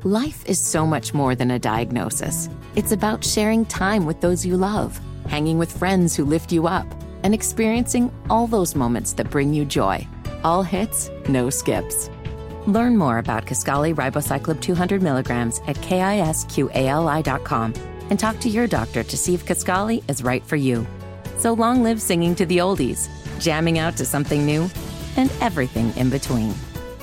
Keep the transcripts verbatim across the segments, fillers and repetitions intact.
Life is so much more than a diagnosis. It's about sharing time with those you love, hanging with friends who lift you up, and experiencing all those moments that bring you joy. All hits, no skips. Learn more about Kisqali Ribociclib two hundred milligrams at kisqali dot com and talk to your doctor to see if Kisqali is right for you. So long live singing to the oldies, jamming out to something new, and everything in between.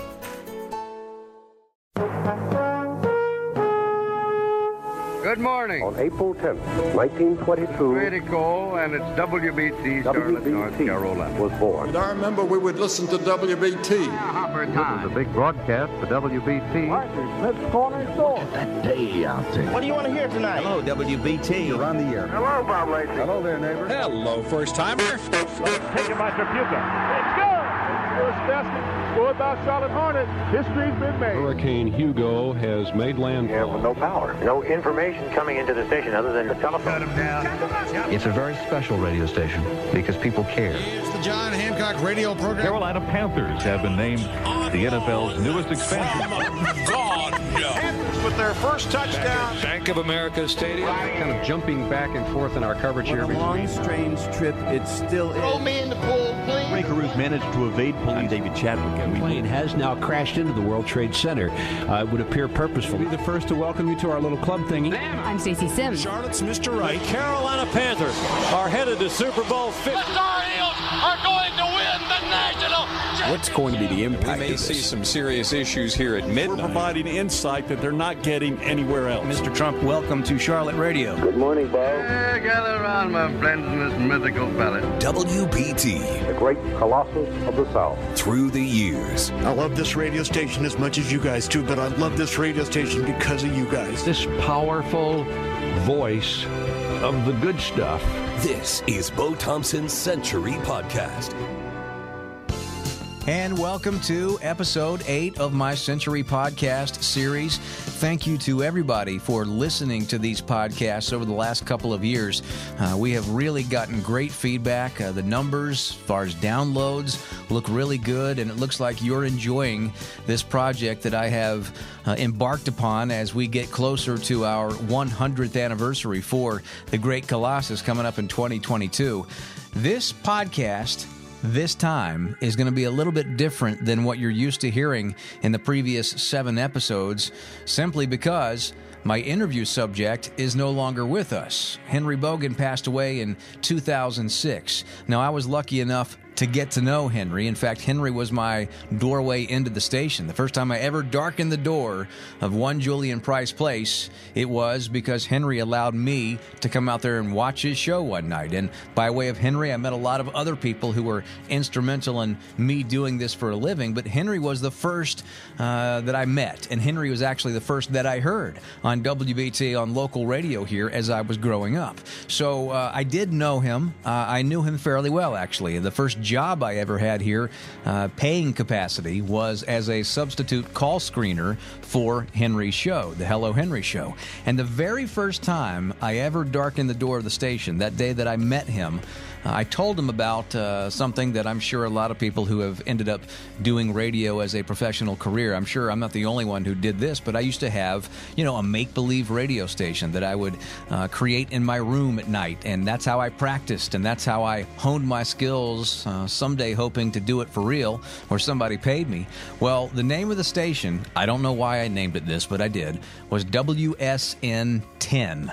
Good morning. On April tenth, nineteen twenty-two, Pretty cool, and it's W B T, Charlotte, North Carolina. was born. And I remember we would listen to W B T. Hopper time. The big broadcast for W B T. Smith's Corner Store. That day out there. What do you want to hear tonight? Hello, W B T. You're on the air. Hello, Bob Lacey. Hello there, neighbor. Hello, first timer. Taken by Tripucka. It's good. First basket scored by Charlotte Hornets. History's been made. Hurricane Hugo has made landfall. no power. No information coming into the station other than the telephone. Shut him down. It's a very special radio station because people care. It's the John Hancock radio program. Carolina Panthers have been named the N F L's newest expansion. Panthers with their first touchdown. Bank of America Stadium. Kind of jumping back and forth in our coverage here. Long, strange trip. It still is. Throw me in the pool, please. Ray Caruth managed to evade police. David Chadwick. The plane has now crashed into the World Trade Center. Uh, it would appear purposeful. We'll be the first to welcome you to our little club thingy. I'm Stacey Sims. Charlotte's Mister Right. Carolina Panthers are headed to Super Bowl fifty. The Star Eagles are going to win the national. What's going to be the impact We may of see this? some serious issues here at midnight. We're providing insight that they're not getting anywhere else. Mister Trump, welcome to Charlotte Radio. Good morning, Bo. Yeah, gather around, my friends, in this mythical ballad. W B T. The great colossus of the South. Through the years. I love this radio station as much as you guys do, but I love this radio station because of you guys. This powerful voice of the good stuff. This is Bo Thompson's Century Podcast. And welcome to episode eight of my Century Podcast series. Thank you to everybody for listening to these podcasts over the last couple of years. Uh, we have really gotten great feedback. Uh, the numbers, as far as downloads, look really good, and it looks like you're enjoying this project that I have uh, embarked upon as we get closer to our one hundredth anniversary for The Great Colossus coming up in twenty twenty-two. This podcast this time is going to be a little bit different than what you're used to hearing in the previous seven episodes, simply because my interview subject is no longer with us. Henry Bogan passed away in two thousand six. Now, I was lucky enough to get to know Henry. In fact, Henry was my doorway into the station. The first time I ever darkened the door of One Julian Price Place, it was because Henry allowed me to come out there and watch his show one night. And by way of Henry, I met a lot of other people who were instrumental in me doing this for a living, but Henry was the first uh, that I met, and Henry was actually the first that I heard on W B T on local radio here as I was growing up. So uh, I did know him. Uh, I knew him fairly well, actually. The first job I ever had here, uh, paying capacity, was as a substitute call screener for Henry's show, the Hello Henry Show. And the very first time I ever darkened the door of the station, that day that I met him, uh, I told him about uh, something that I'm sure a lot of people who have ended up doing radio as a professional career, I'm sure I'm not the only one who did this, but I used to have, you know, a make-believe radio station that I would uh, create in my room at night, and that's how I practiced, and that's how I honed my skills, uh, someday hoping to do it for real, or somebody paid me. Well, the name of the station, I don't know why I named it this, but I did, was W S N ten.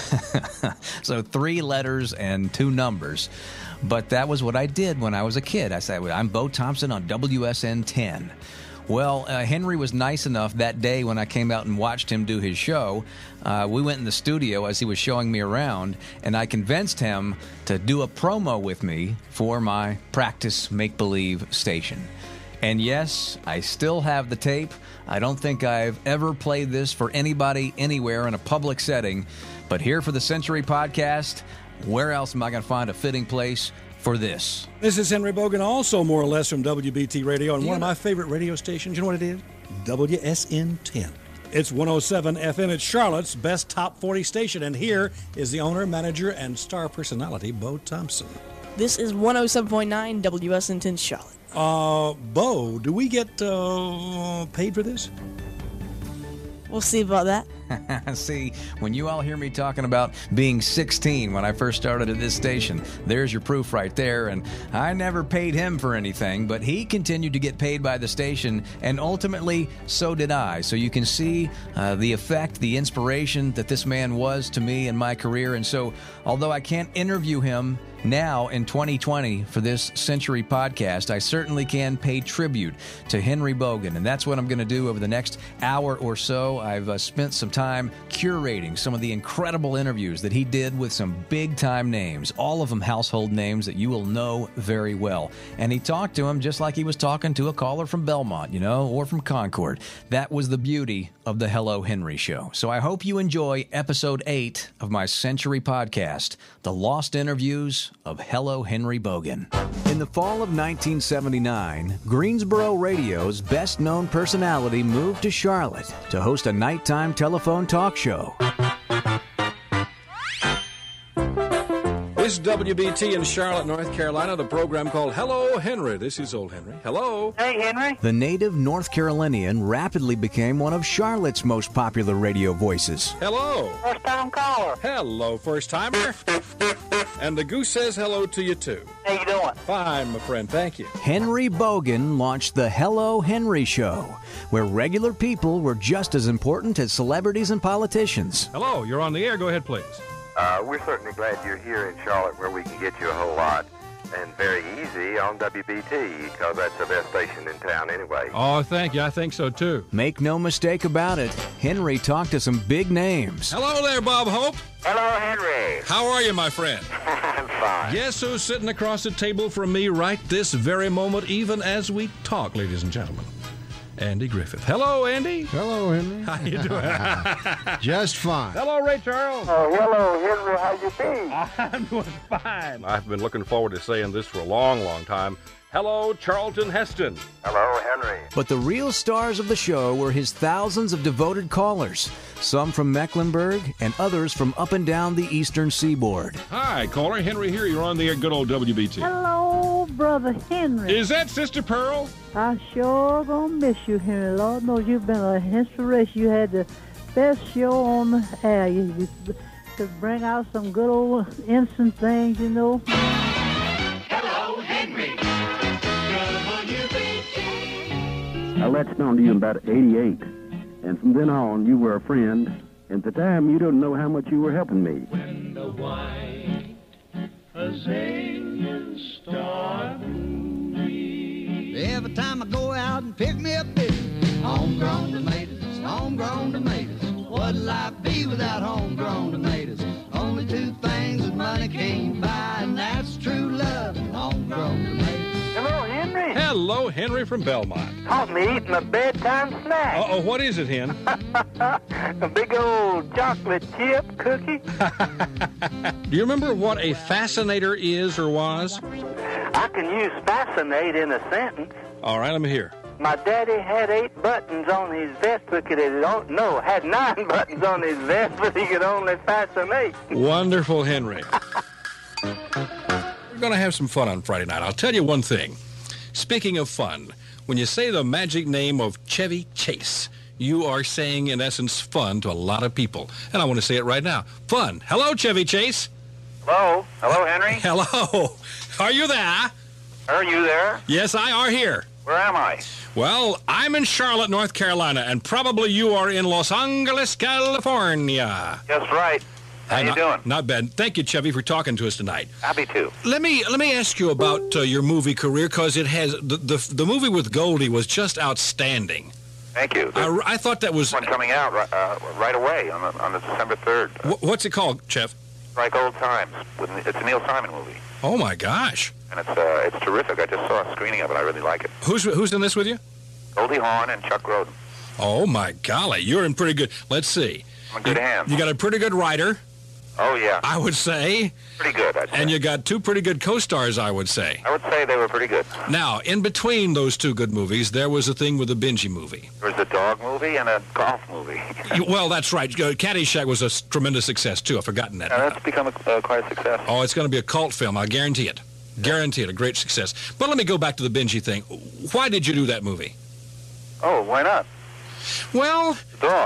So three letters and two numbers. But that was what I did when I was a kid. I said, I'm Bo Thompson on W S N ten. Well, uh, Henry was nice enough that day when I came out and watched him do his show. Uh, we went in the studio as he was showing me around, and I convinced him to do a promo with me for my practice make-believe station. And yes, I still have the tape. I don't think I've ever played this for anybody anywhere in a public setting, but here for the Century Podcast, where else am I going to find a fitting place for this? This is Henry Bogan, also more or less from W B T Radio, and one of my favorite radio stations. You know what it is? W S N ten. It's one oh seven F M. It's Charlotte's best top forty station, and here is the owner, manager, and star personality, Bo Thompson. This is one oh seven point nine W S N ten Charlotte. Uh, Bo, do we get uh, paid for this? We'll see about that. See, when you all hear me talking about being sixteen when I first started at this station, there's your proof right there. And I never paid him for anything, but he continued to get paid by the station, and ultimately, so did I. So you can see uh, the effect, the inspiration that this man was to me in my career. And so, although I can't interview him now in twenty twenty for this Century podcast, I certainly can pay tribute to Henry Bogan, and that's what I'm going to do over the next hour or so. I've uh, spent some time curating some of the incredible interviews that he did with some big-time names, all of them household names that you will know very well. And he talked to him just like he was talking to a caller from Belmont, you know, or from Concord. That was the beauty of the Hello Henry Show. So I hope you enjoy episode eight of my Century podcast, The Lost Interviews of Hello Henry Bogan. In the fall of nineteen seventy-nine, Greensboro Radio's best-known personality moved to Charlotte to host a nighttime telephone talk show. This is W B T in Charlotte, North Carolina, the program called Hello Henry. This is old Henry. Hello. Hey, Henry. The native North Carolinian rapidly became one of Charlotte's most popular radio voices. Hello. First-time caller. Hello, first-timer. And the goose says hello to you, too. How you doing? Fine, my friend. Thank you. Henry Bogan launched the Hello Henry Show, where regular people were just as important as celebrities and politicians. Hello. You're on the air. Go ahead, please. Uh, we're certainly glad you're here in Charlotte, where we can get you a whole lot, and very easy on W B T, because that's the best station in town anyway. Oh, thank you. I think so, too. Make no mistake about it, Henry talked to some big names. Hello there, Bob Hope. Hello, Henry. How are you, my friend? I'm fine. Guess who's sitting across the table from me right this very moment, even as we talk, ladies and gentlemen? Andy Griffith. Hello, Andy. Hello, Henry. How you doing? Just fine. Hello, Ray Charles. Oh, hello, Henry. How you been? I'm doing fine. I've been looking forward to saying this for a long, long time. Hello, Charlton Heston. Hello, Henry. But the real stars of the show were his thousands of devoted callers, some from Mecklenburg and others from up and down the eastern seaboard. Hi, caller. Henry here. You're on the air, good old W B T. Hello, Brother Henry. Is that Sister Pearl? I sure gonna miss you, Henry. Lord knows you've been an inspiration. You had the best show on the air. You, you could bring out some good old instant things, you know. Hello, Henry. I latched on to you in about eighty-eight, and from then on, you were a friend. And at the time, you don't know how much you were helping me. When the white azaleas start blooming. Every time I go out and pick me a bit, homegrown tomatoes, homegrown tomatoes. What'll life be without homegrown tomatoes? Only two things that money can't buy, and that's true love and homegrown tomatoes. Hello, Henry. Hello, Henry from Belmont. Caught me eating a bedtime snack. Uh-oh, what is it, Hen? A big old chocolate chip cookie. Do you remember what a fascinator is or was? I can use fascinate in a sentence. All right, let me hear. My daddy had eight buttons on his vest, but could don't no had nine buttons on his vest, but he could only fascinate. Wonderful, Henry. We're going to have some fun on Friday night. I'll tell you one thing. Speaking of fun, when you say the magic name of Chevy Chase, you are saying, in essence, fun to a lot of people. And I want to say it right now. Fun. Hello, Chevy Chase. Hello. Hello, Henry. Hello. Are you there? Are you there? Yes, I are here. Where am I? Well, I'm in Charlotte, North Carolina, and probably you are in Los Angeles, California. That's right. How Uh, you not, doing? Not bad. Thank you, Chevy, for talking to us tonight. Happy to. Let me let me ask you about uh, your movie career, because it has the, the the movie with Goldie was just outstanding. Thank you. I, I thought that was one coming out right, uh, right away on the, on the December third. Wh- what's it called, Chef? Like Old Times. With, it's a Neil Simon movie, Oh my gosh! and it's uh, it's terrific. I just saw a screening of it. I really like it. Who's who's in this with you? Goldie Hawn and Chuck Grodin. Oh my golly, you're in pretty good. Let's see. I'm in good hands. You got a pretty good writer, Oh yeah, I would say, pretty good. I'd say. and you got two pretty good co-stars, I would say. I would say they were pretty good. Now, in between those two good movies, there was a thing with the Benji movie. There was a dog movie and a golf movie. You- well, that's right. Uh, Caddyshack was a s- tremendous success too. I've forgotten that. Now, that's become a, uh, quite a success. Oh, it's going to be a cult film. I guarantee it. Guarantee it. A great success. But let me go back to the Benji thing. Why did you do that movie? Oh, why not? Well, Dog.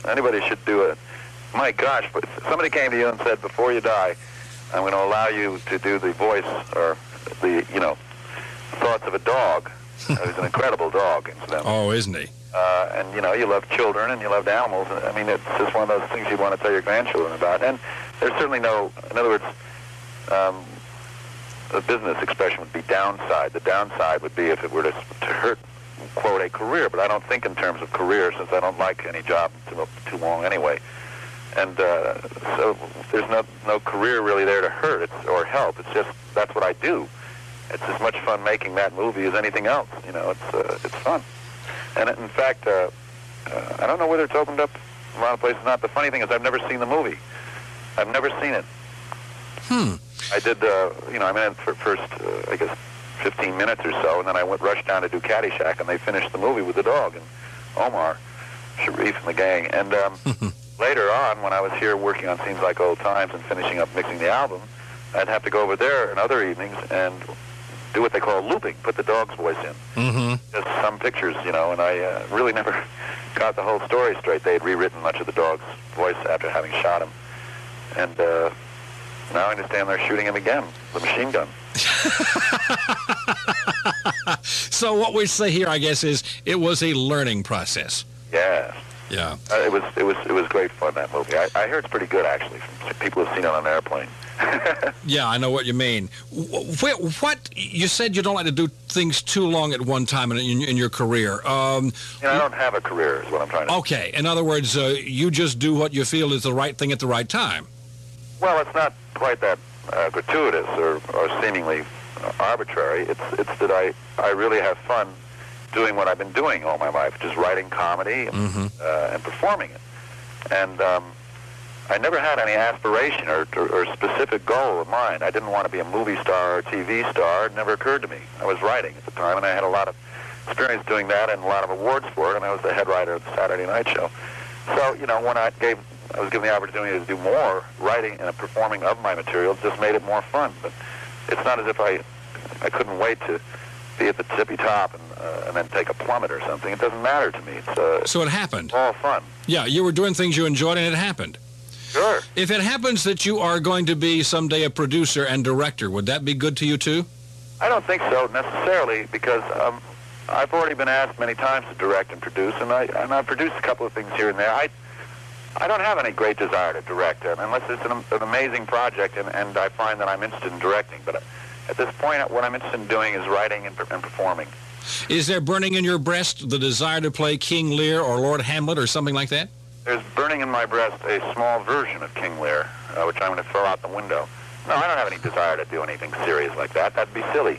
Anybody should do it. My gosh, but if somebody came to you and said, before you die, I'm going to allow you to do the voice or the, you know, thoughts of a dog. He's an incredible dog, incidentally. Oh, isn't he? Uh, and, you know, you love children and you loved animals. I mean, it's just one of those things you want to tell your grandchildren about. And there's certainly no, in other words, um, the business expression would be downside. The downside would be if it were to, to hurt, quote, a career. But I don't think in terms of career, since I don't like any job too, too long anyway. And uh, so there's no no career really there to hurt it's, or help. It's just that's what I do. It's as much fun making that movie as anything else. You know, it's uh, it's fun. And in fact, uh, uh, I don't know whether it's opened up a lot of places or not. The funny thing is I've never seen the movie. I've never seen it. Hmm. I did, uh, you know, I mean, for first, uh, I guess, fifteen minutes or so, and then I went rushed down to do Caddyshack, and they finished the movie with the dog and Omar Sharif and the gang. And um, later on, when I was here working on Seems Like Old Times and finishing up mixing the album, I'd have to go over there in other evenings and do what they call looping, put the dog's voice in. Mm-hmm. Just some pictures, you know, and I uh, really never got the whole story straight. They had rewritten much of the dog's voice after having shot him. And uh, now I understand they're shooting him again, the machine gun. So what we say here, I guess, is it was a learning process. Yeah. Yeah. Uh, it was it was it was great fun, that movie. I, I hear it's pretty good, actually, from people who've seen it on an airplane. Yeah, I know what you mean. What, what you said you don't like to do things too long at one time in, in, in your career. Um, you know, I don't have a career, is what I'm trying to say. Okay. In other words, uh, you just do what you feel is the right thing at the right time. Well, it's not quite that uh, gratuitous or, or seemingly uh, arbitrary. It's it's that I, I really have fun doing what I've been doing all my life, just writing comedy and, mm-hmm. uh, and performing it. And um, I never had any aspiration or, or, or specific goal in mind. I didn't want to be a movie star or a T V star. It never occurred to me. I was writing at the time, and I had a lot of experience doing that and a lot of awards for it, and I was the head writer of the Saturday Night Show. So, you know, when I gave, I was given the opportunity to do more writing and performing of my material, just made it more fun. But it's not as if I, I couldn't wait to be at the tippy top and, uh, and then take a plummet or something. It doesn't matter to me. It's uh, so it happened. All fun. Yeah, you were doing things you enjoyed, and it happened. Sure. If it happens that you are going to be someday a producer and director, would that be good to you too? I don't think so necessarily, because um, I've already been asked many times to direct and produce, and I and I've produced a couple of things here and there. I I don't have any great desire to direct, uh, unless it's an, an amazing project, and, and I find that I'm interested in directing. But at this point, what I'm interested in doing is writing and, and performing. Is there burning in your breast the desire to play King Lear or Lord Hamlet or something like that? There's burning in my breast a small version of King Lear, uh, which I'm going to throw out the window. No, I don't have any desire to do anything serious like that. That'd be silly.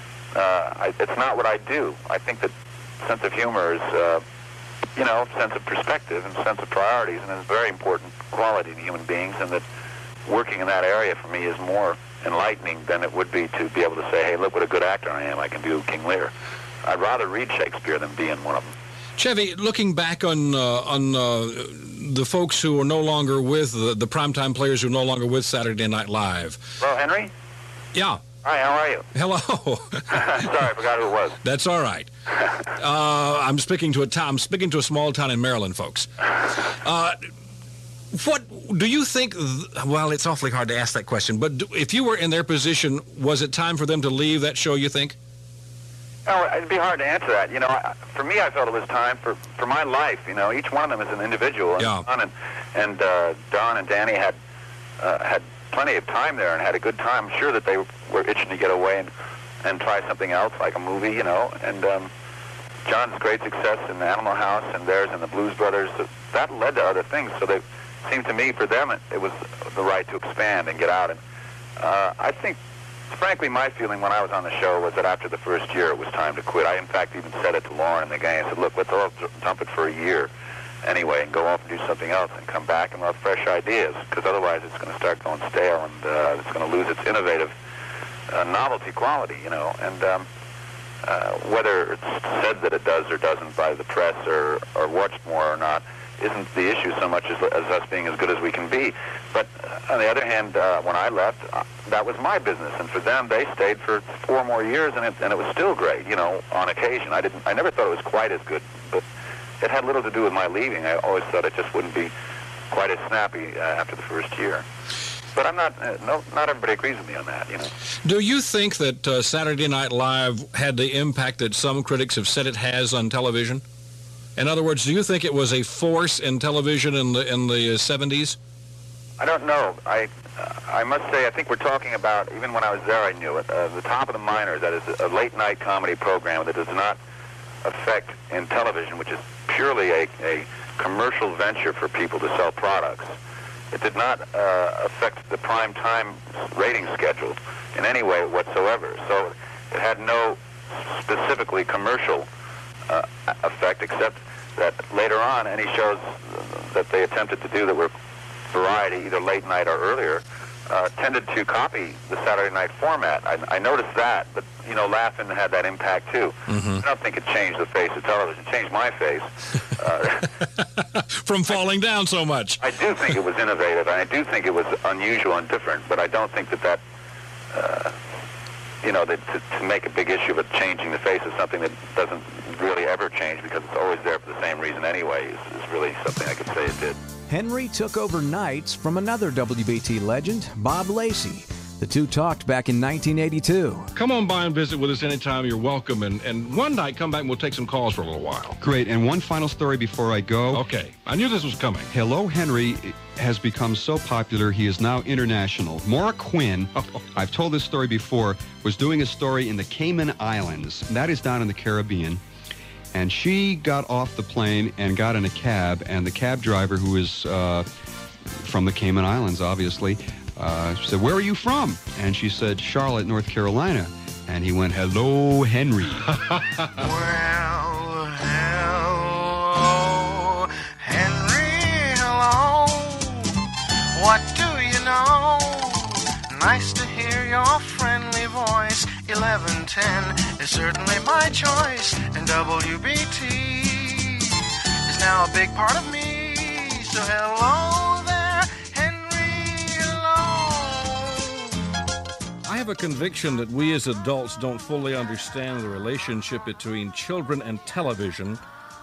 Uh, I, it's not what I do. I think that sense of humor is, uh, you know, sense of perspective and sense of priorities, and it's a very important quality in human beings, and that working in that area for me is more enlightening than it would be to be able to say, hey, look what a good actor I am. I can do King Lear. I'd rather read Shakespeare than be in one of them. Chevy, looking back on uh, on uh, the folks who are no longer with, the, the primetime players who are no longer with Saturday Night Live. Well, Henry? Yeah. Hi, how are you? Hello. Sorry, I forgot who it was. That's all right. Uh, I'm speaking to a town. I'm speaking to a small town in Maryland, folks. Uh, what do you think? Th- well, it's awfully hard to ask that question. But do, if you were in their position, was it time for them to leave that show, you think? Oh, it'd be hard to answer that. You know, I, for me, I felt it was time for, for my life. You know, each one of them is an individual. And yeah. Don and, and uh, Don and Danny had uh, had plenty of time there and had a good time. I'm sure that they were itching to get away and, and try something else, like a movie, you know. And um, John's great success in Animal House and theirs and the Blues Brothers, that led to other things. So they seemed to me, for them, it, it was the right to expand and get out. And uh, I think, frankly, my feeling when I was on the show was that after the first year, it was time to quit. I, in fact, even said it to Lauren and the gang. I said, look, let's all dump it for a year anyway and go off and do something else and come back and have fresh ideas, because otherwise it's going to start going stale and uh, it's going to lose its innovative uh, novelty quality, you know. And um, uh, whether it's said that it does or doesn't by the press or, or watched more or not isn't the issue so much as, as us being as good as we can be. But uh, on the other hand, uh, when I left, uh, that was my business, and for them, they stayed for four more years, and it, and it was still great, you know, on occasion. I didn't, I never thought it was quite as good, but it had little to do with my leaving. I always thought it just wouldn't be quite as snappy uh, after the first year. But I'm not, uh, no, not everybody agrees with me on that, you know. Do you think that uh, Saturday Night Live had the impact that some critics have said it has on television? In other words, do you think it was a force in television in the in the uh, seventies? I don't know. I uh, I must say, I think we're talking about, even when I was there, I knew it, uh, the Top of the Minors, that is a late-night comedy program that does not affect in television, which is purely a, a commercial venture for people to sell products. It did not uh, affect the prime time rating schedule in any way whatsoever. So it had no specifically commercial uh, effect, except that later on, any shows that they attempted to do that were variety, either late night or earlier, uh, tended to copy the Saturday night format. I, I noticed that, but, you know, Laugh-In had that impact, too. Mm-hmm. I don't think it changed the face of television. It changed my face. Uh, From falling down so much. I do think it was innovative, and I do think it was unusual and different, but I don't think that that, uh, you know, that to, to make a big issue of it changing the face of something that doesn't really ever change because it's always there for the same reason anyway is, is really something I could say it did. Henry took over nights from another W B T legend, Bob Lacey. The two talked back in nineteen eighty-two. Come on by and visit with us anytime. You're welcome. And, and one night, come back and we'll take some calls for a little while. Great. And one final story before I go. Okay. I knew this was coming. Hello, Henry has become so popular, he is now international. Maura Quinn, I've told this story before, was doing a story in the Cayman Islands. That is down in the Caribbean. And she got off the plane and got in a cab, and the cab driver, who is uh, from the Cayman Islands, obviously, uh, said, "Where are you from?" And she said, "Charlotte, North Carolina." And he went, "Hello, Henry." Well, hello, Henry, hello. What do you know? Nice to hear your friendly voice. eleven ten is certainly my choice, and W B T is now a big part of me. So hello there, Henry, hello. I have a conviction that we as adults don't fully understand the relationship between children and television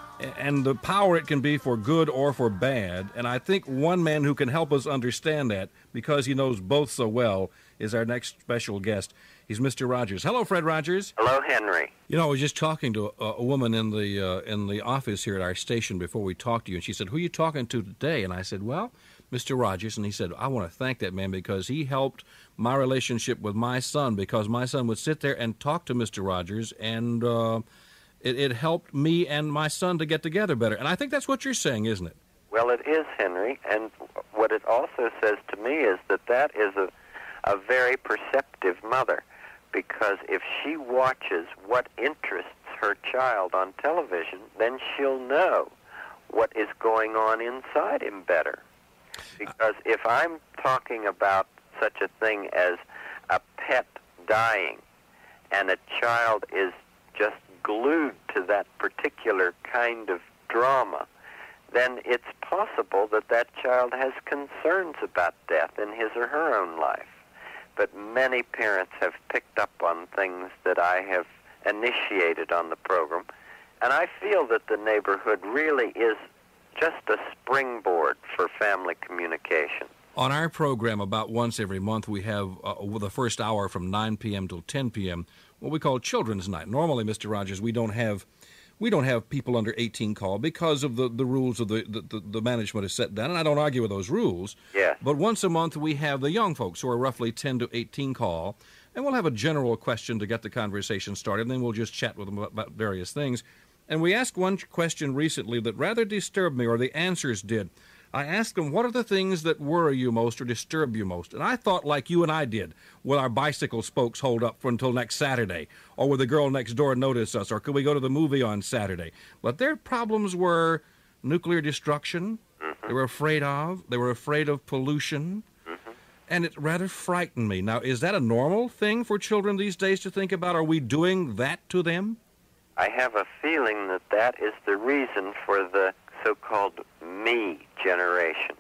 and the power it can be for good or for bad. And I think one man who can help us understand that, because he knows both so well, is our next special guest. He's Mister Rogers. Hello, Fred Rogers. Hello, Henry. You know, I was just talking to a, a woman in the uh, in the office here at our station before we talked to you, and she said, "Who are you talking to today?" And I said, "Well, Mister Rogers." And he said, "I want to thank that man because he helped my relationship with my son, because my son would sit there and talk to Mister Rogers, and uh, it, it helped me and my son to get together better." And I think that's what you're saying, isn't it? Well, it is, Henry. And what it also says to me is that that is a, a very perceptive mother. Because if she watches what interests her child on television, then she'll know what is going on inside him better. Because if I'm talking about such a thing as a pet dying, and a child is just glued to that particular kind of drama, then it's possible that that child has concerns about death in his or her own life. But many parents have picked up on things that I have initiated on the program, and I feel that the neighborhood really is just a springboard for family communication. On our program, about once every month, we have uh, the first hour from nine p.m. till ten p.m., what we call Children's Night. Normally, Mister Rogers, we don't have we don't have people under eighteen call because of the, the rules of the, the, the management has set down, and I don't argue with those rules. Yeah. But once a month, we have the young folks who are roughly ten to eighteen call, and we'll have a general question to get the conversation started, and then we'll just chat with them about various things. And we asked one question recently that rather disturbed me, or the answers did. I asked them, what are the things that worry you most or disturb you most? And I thought like you and I did. Will our bicycle spokes hold up for until next Saturday? Or will the girl next door notice us? Or could we go to the movie on Saturday? But their problems were nuclear destruction. Mm-hmm. They were afraid of. They were afraid of pollution. Mm-hmm. And it rather frightened me. Now, is that a normal thing for children these days to think about? Are we doing that to them? I have a feeling that that is the reason for the so-called me generation.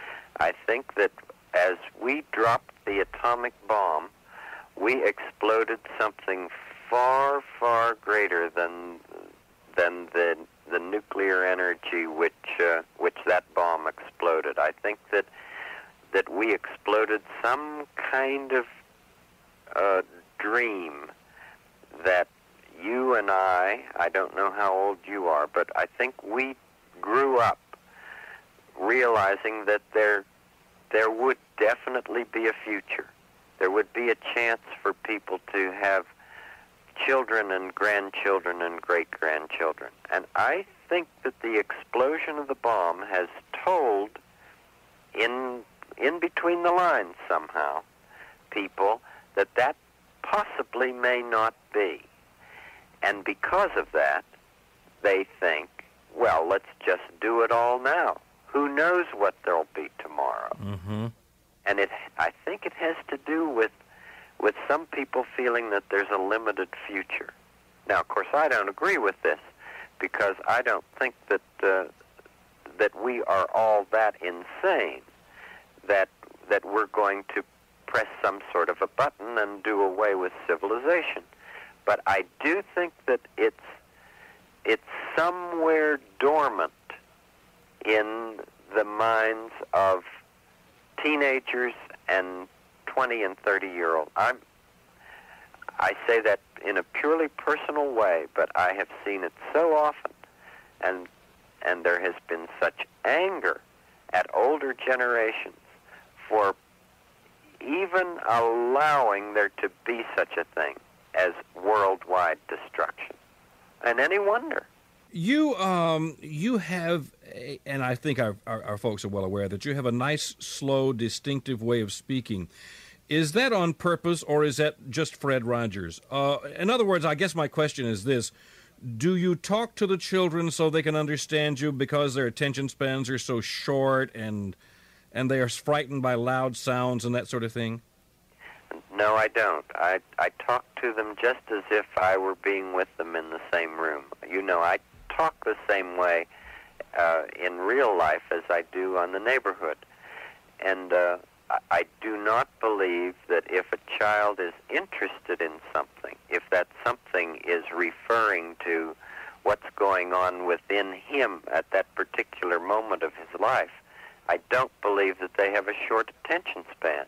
I think that as we dropped the atomic bomb, we exploded something far, far greater than than the the nuclear energy which uh, which that bomb exploded. I think that that we exploded some kind of uh, dream that you and I, I don't know how old you are, but I think we grew up realizing that there there would definitely be a future. There would be a chance for people to have children and grandchildren and great-grandchildren. And I think that the explosion of the bomb has told in in between the lines somehow people that that possibly may not be. And because of that, they think, well, let's just do it all now. Who knows what there'll be tomorrow? Mm-hmm. And it, I think it has to do with with some people feeling that there's a limited future. Now, of course, I don't agree with this because I don't think that uh, that we are all that insane that that we're going to press some sort of a button and do away with civilization. But I do think that it's it's somewhere dormant in the minds of teenagers and twenty and thirty year old. I'm I say that in a purely personal way, but I have seen it so often, and and there has been such anger at older generations for even allowing there to be such a thing as worldwide destruction. And any wonder? You um you have, a, and I think our, our our folks are well aware that you have a nice, slow, distinctive way of speaking. Is that on purpose, or is that just Fred Rogers? Uh, in other words, I guess my question is this: do you talk to the children so they can understand you because their attention spans are so short and and they are frightened by loud sounds and that sort of thing? No, I don't. I I talk to them just as if I were being with them in the same room. You know, I talk the same way uh, in real life as I do on the neighborhood. And uh, I, I do not believe that if a child is interested in something, if that something is referring to what's going on within him at that particular moment of his life, I don't believe that they have a short attention span.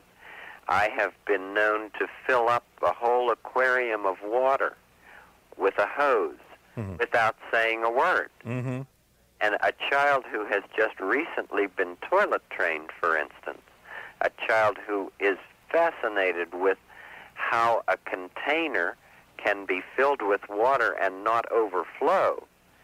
I have been known to fill up a whole aquarium of water with a hose mm-hmm. without saying a word. Mm-hmm. And a child who has just recently been toilet trained, for instance, a child who is fascinated with how a container can be filled with water and not overflow,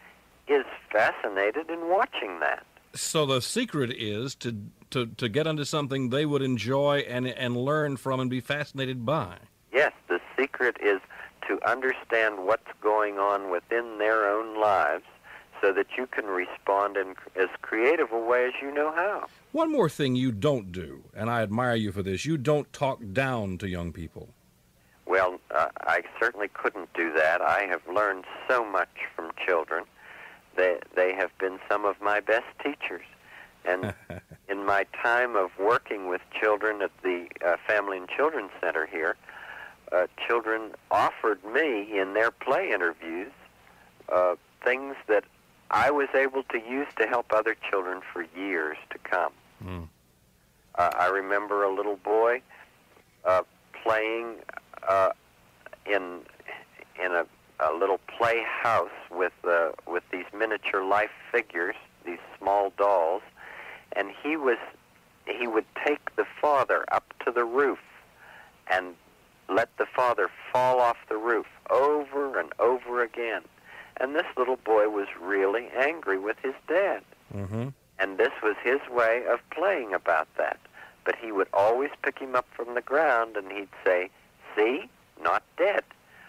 is fascinated in watching that. So the secret is to to, to get into something they would enjoy and and learn from and be fascinated by. Yes, the secret is to understand what's going on within their own lives so that you can respond in as creative a way as you know how. One more thing you don't do, and I admire you for this, you don't talk down to young people. Well, uh, I certainly couldn't do that. I have learned so much from children. They, they have been some of my best teachers. And in my time of working with children at the uh, Family and Children's Center here, uh, children offered me in their play interviews uh, things that I was able to use to help other children for years to come. Mm. Uh, I remember a little boy uh, playing uh, in in a, a little playhouse with uh, with these miniature life figures, these small dolls, and he was he would take the father up to the roof and let the father fall off the roof over and over again. And this little boy was really angry with his dad. Mm-hmm. And this was his way of playing about that. But he would always pick him up from the ground and he'd say, "See, not dead."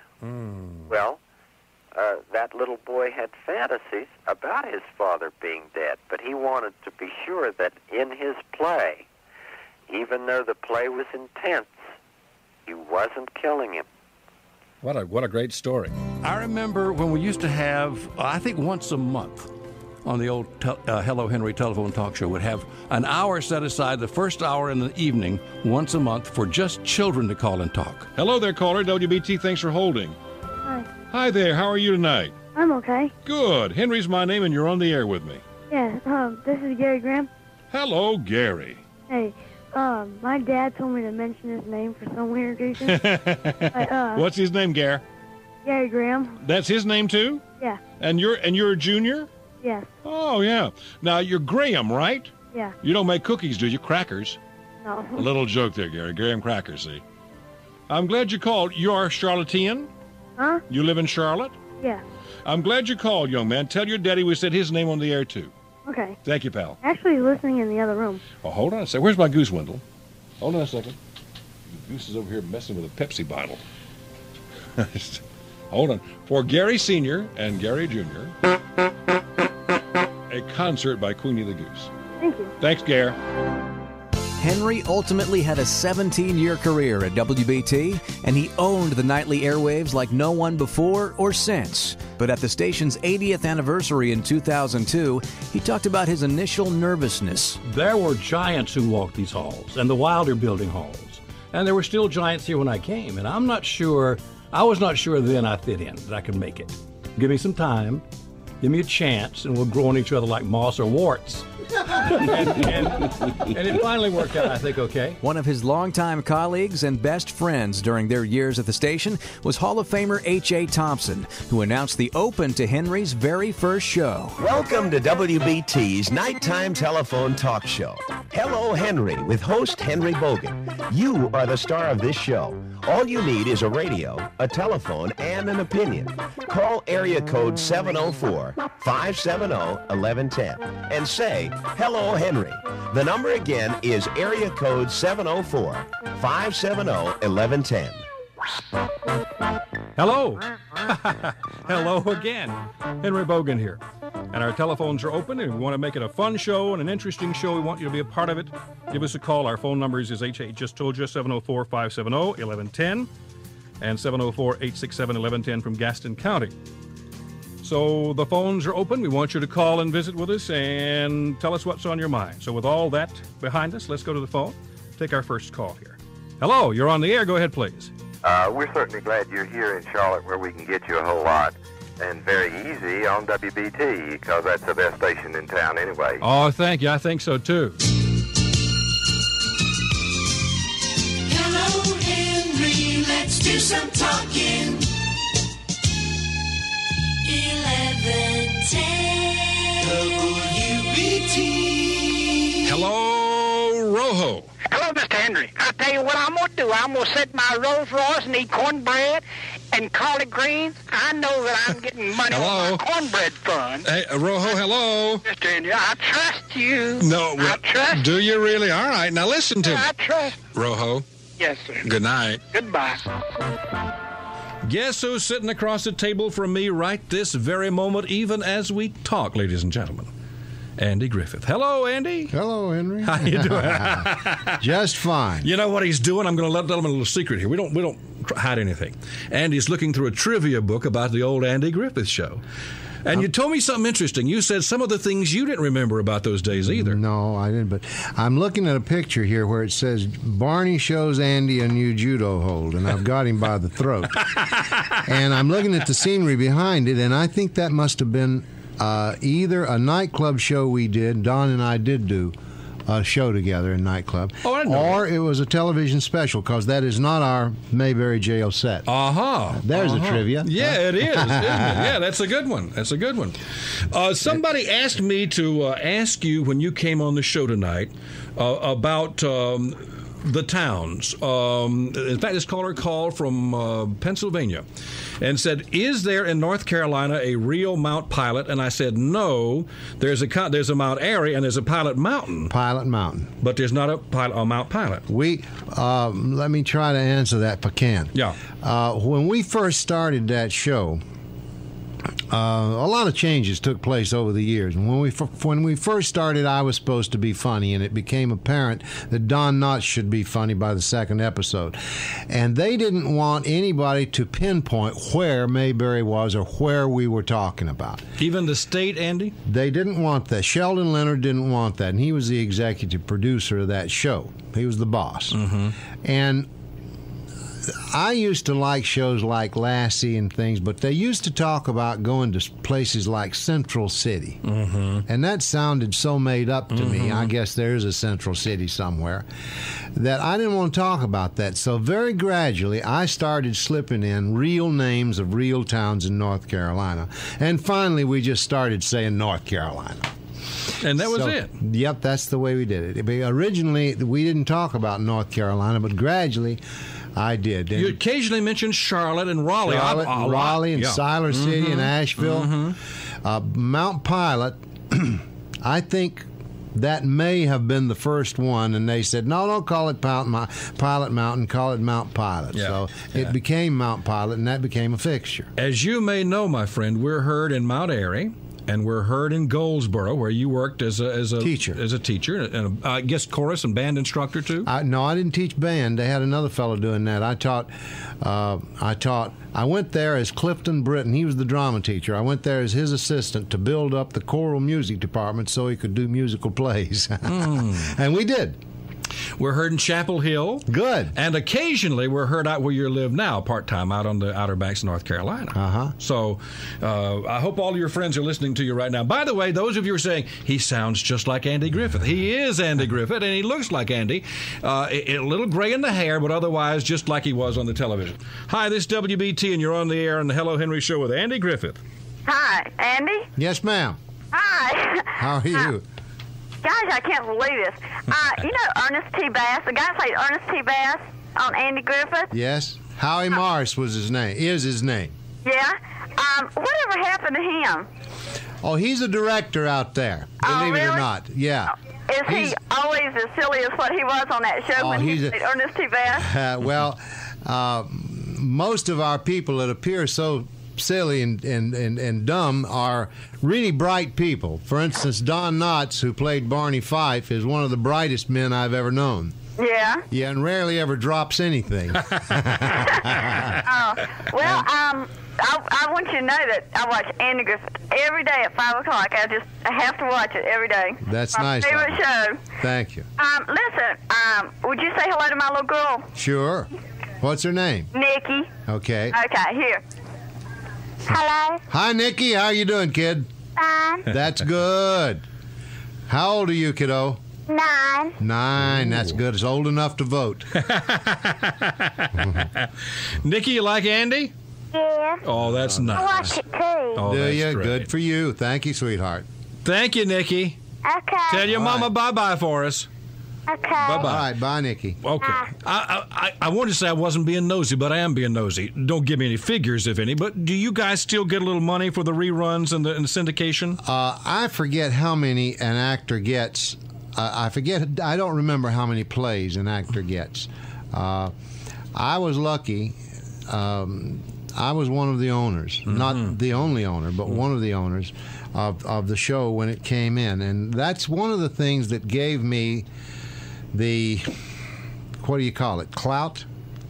Mm. Well, uh, that little boy had fantasies about his father being dead, but he wanted to be sure that in his play, even though the play was intense, he wasn't killing him. What a what a great story. I remember when we used to have, I think once a month, on the old tel- uh, Hello Henry telephone talk show, would have an hour set aside, the first hour in the evening, once a month, for just children to call and talk. Hello there, caller. W B T, thanks for holding. Hi. Hi there. How are you tonight? I'm okay. Good. Henry's my name, and you're on the air with me. Yeah, um, this is Gary Graham. Hello, Gary. Hey, um, my dad told me to mention his name for some weird reason. but, uh, What's his name, Gary? Gary Graham. That's his name too? Yeah. And you're and you're a junior? Yes. Oh yeah. Now you're Graham, right? Yeah. You don't make cookies, do you? Crackers. No. A little joke there, Gary. Graham crackers, see. I'm glad you called. You are a Charlottean? Huh? You live in Charlotte? Yeah. I'm glad you called, young man. Tell your daddy we said his name on the air too. Okay. Thank you, pal. Actually, he's listening in the other room. Oh, hold on a second. Where's my goose, Wendell? Hold on a second. The goose is over here messing with a Pepsi bottle. Hold on. For Gary Senior and Gary Junior, a concert by Queenie the Goose. Thank you. Thanks, Gary. Henry ultimately had a seventeen-year career at W B T, and he owned the nightly airwaves like no one before or since. But at the station's eightieth anniversary in two thousand two, he talked about his initial nervousness. There were giants who walked these halls, and the Wilder Building halls. And there were still giants here when I came, and I'm not sure, I was not sure then I fit in, that I could make it. Give me some time, give me a chance, and we'll grow on each other like moss or warts. and, and, and it finally worked out, I think, okay. One of his longtime colleagues and best friends during their years at the station was Hall of Famer H A. Thompson, who announced the open to Henry's very first show. Welcome to W B T's Nighttime Telephone Talk Show. Hello, Henry, with host Henry Bogan. You are the star of this show. All you need is a radio, a telephone, and an opinion. Call area code seven oh four, five seven oh, one one one oh and say, hello, Henry. The number again is area code seven oh four, five seven oh, one one one oh. Hello. Hello again. Henry Bogan here. And our telephones are open, and we want to make it a fun show and an interesting show. We want you to be a part of it. Give us a call. Our phone numbers is H A just told you, seven oh four, five seven oh, one one one oh and seven oh four, eight six seven, one one one oh from Gaston County. So the phones are open. We want you to call and visit with us and tell us what's on your mind. So with all that behind us, let's go to the phone. Take our first call here. Hello, you're on the air. Go ahead, please. Uh, we're certainly glad you're here in Charlotte, where we can get you a whole lot, and very easy on W B T, because that's the best station in town anyway. Oh, thank you. I think so, too. Hello, Henry, let's do some talking. eleven ten W B T. Hello, Rojo. Hello, Mister Henry. I'll tell you what I'm going to do. I'm going to set my Rolls Royce and eat cornbread and collard greens. I know that I'm getting money Hello? on my cornbread fund. Hey, uh, Rojo, hello. Mister Henry, I trust you. No, I trust do you really? All right, now listen to me. I trust. Rojo. Yes, sir. Good night. Goodbye. Guess who's sitting across the table from me right this very moment, even as we talk, ladies and gentlemen? Andy Griffith. Hello, Andy. Hello, Henry. How you doing? Just fine. You know what he's doing? I'm going to let tell him a little secret here. We don't we don't hide anything. Andy's looking through a trivia book about the old Andy Griffith show. And you told me something interesting. You said some of the things you didn't remember about those days either. No, I didn't. But I'm looking at a picture here where it says Barney shows Andy a new judo hold, and I've got him by the throat. And I'm looking at the scenery behind it, and I think that must have been uh, either a nightclub show we did. Don and I did do a show together in nightclub. Oh, I know. Or it was a television special, because that is not our Mayberry jail set. Uh-huh. There's uh-huh. a trivia. Yeah, it is. Isn't it? Yeah, that's a good one. That's a good one. Uh, somebody asked me to uh, ask you when you came on the show tonight uh, about um, the towns. Um, in fact, this caller called from uh, Pennsylvania and said, is there in North Carolina a real Mount Pilot? And I said, no. There's a there's a Mount Airy and there's a Pilot Mountain. Pilot Mountain. But there's not a, pilot, a Mount Pilot. We um, let me try to answer that if I can. Yeah. Uh, when we first started that show, uh, a lot of changes took place over the years. And when we f- when we first started, I was supposed to be funny, and it became apparent that Don Knotts should be funny by the second episode. And they didn't want anybody to pinpoint where Mayberry was or where we were talking about. Even the state, Andy? They didn't want that. Sheldon Leonard didn't want that, and he was the executive producer of that show. He was the boss. Mm-hmm. And I used to like shows like Lassie and things, but they used to talk about going to places like Central City. Mm-hmm. And that sounded so made up to me. I guess there's a Central City somewhere. That I didn't want to talk about that. So very gradually, I started slipping in real names of real towns in North Carolina. And finally, we just started saying North Carolina. And that was So, it. Yep, that's the way we did it. Originally, we didn't talk about North Carolina, but gradually, I did. You occasionally mentioned Charlotte and Raleigh. Charlotte, I- I- Raleigh, and yeah. Siler City, and Mhm. Asheville. Mhm. Uh, Mount Pilot, I think that may have been the first one, and they said, no, don't call it Pilot, Mo- Pilot Mountain, call it Mount Pilot. Yeah, So yeah. it became Mount Pilot, and that became a fixture. As you may know, my friend, we're heard in Mount Airy, and we're heard in Goldsboro, where you worked as a as a Teacher. as a teacher, and a, I guess chorus and band instructor too. I, no, I didn't teach band. They had another fellow doing that. I taught. Uh, I taught. I went there as Clifton Britton. He was the drama teacher. I went there as his assistant to build up the choral music department so he could do musical plays, Mm. and we did. We're heard in Chapel Hill. Good. And occasionally we're heard out where you live now, part-time, out on the Outer Banks of North Carolina. Uh-huh. So uh, I hope all your friends are listening to you right now. By the way, those of you who are saying, he sounds just like Andy Griffith. He is Andy Griffith, and he looks like Andy. Uh, a, a little gray in the hair, but otherwise just like he was on the television. Hi, this is W B T, and you're on the air on the Hello Henry Show with Andy Griffith. Hi, Andy. Yes, ma'am. Hi. How are you? Gosh, I can't believe this. Uh, you know Ernest T. Bass? The guy played Ernest T. Bass on Andy Griffith? Yes. Howie Morris was his name. Is his name. Yeah. Um, whatever happened to him? Oh, he's a director out there. Oh, Believe it or really? not. Yeah. Is He's- he always as silly as what he was on that show Oh, when he he's a- played Ernest T. Bass? Uh, well, uh, most of our people that appear so silly and, and, and, and dumb are really bright people. For instance, Don Knotts, who played Barney Fife, is one of the brightest men I've ever known. Yeah. Yeah, and rarely ever drops anything. Oh, well, um, I, I want you to know that I watch Andy Griffith every day at five o'clock. I just I have to watch it every day. That's my nice. favorite of you. show. Thank you. Um, listen, um, would you say hello to my little girl, Sure. What's her name? Nikki? Okay. Okay, here. Hello. Hi, Nikki. How you doing, kid? Fine. That's good. How old are you, kiddo? Nine. Nine. That's good. It's old enough to vote. Nikki, you like Andy? Yeah. Oh, that's nice. I watch it too. Oh, Do that's you? great. Good for you. Thank you, sweetheart. Thank you, Nikki. Okay. Tell your All mama right. bye-bye for us. Okay. Bye-bye. All right. Bye, Nikki. Okay. I, I, I, I wanted to say I wasn't being nosy, but I am being nosy. Don't give me any figures, if any, but do you guys still get a little money for the reruns and the, and the syndication? Uh, I forget how many an actor gets. Uh, I forget. I don't remember how many plays an actor gets. Uh, I was lucky. Um, I was one of the owners, Mm-hmm. not the only owner, but one of the owners of, of the show when it came in. And that's one of the things that gave me the, what do you call it, clout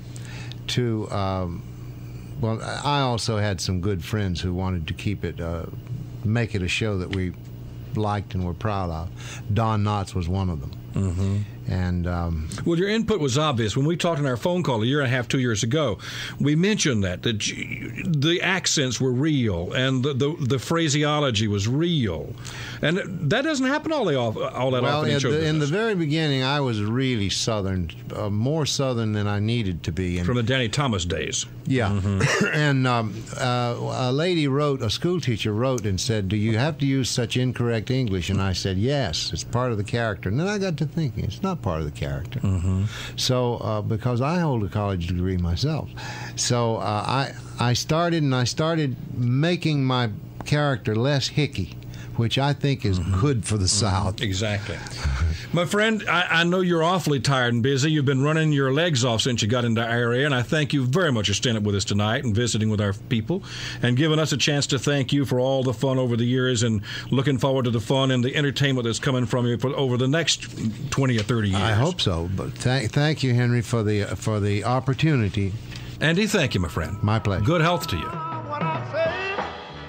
to, um, well, I also had some good friends who wanted to keep it, uh, make it a show that we liked and were proud of. Don Knotts was one of them. Mm-hmm. And um, well, your input was obvious. When we talked in our phone call a year and a half, two years ago, we mentioned that, that you- the accents were real and the, the, the phraseology was real. And that doesn't happen all, the, all that well, often in in show the, in the business. very beginning, I was really Southern, uh, more Southern than I needed to be. And, From the Danny Thomas days. yeah. Mm-hmm. and um, uh, a lady wrote, a school teacher wrote and said, do you have to use such incorrect English? And I said, yes, it's part of the character. And then I got to thinking, it's not part of the character. Mm-hmm. So, uh, because I hold a college degree myself. So uh, I, I started and I started making my character less hicky, which I think is good for the South. Exactly. My friend, I, I know you're awfully tired and busy. You've been running your legs off since you got into our area, and I thank you very much for staying up with us tonight and visiting with our people and giving us a chance to thank you for all the fun over the years and looking forward to the fun and the entertainment that's coming from you for over the next twenty or thirty years. I hope so. But thank, thank you, Henry, for the for the opportunity. Andy, thank you, my friend. My pleasure. Good health to you. What I say,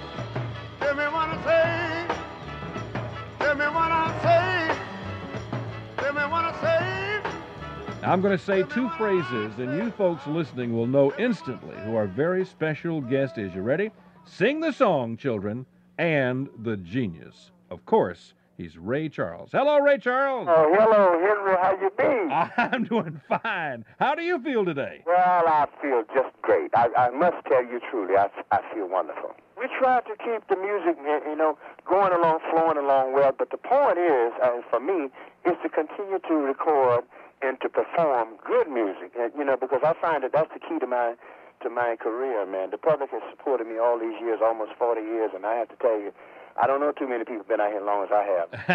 tell me what I say, tell me what I say, tell me what I say, I'm going to say two phrases, and you folks listening will know instantly who our very special guest is. You ready? Sing the song, children, and the genius. Of course, he's Ray Charles. Hello, Ray Charles. Oh, hello, Henry. How you been? I'm doing fine. How do you feel today? Well, I feel just great. I, I must tell you truly, I, I feel wonderful. We try to keep the music, you know, going along, flowing along well, but the point is, uh, for me, is to continue to record and to perform good music, and, you know, because I find that that's the key to my to my career, man. The public has supported me all these years, almost forty years, and I have to tell you, I don't know too many people been out here as long as I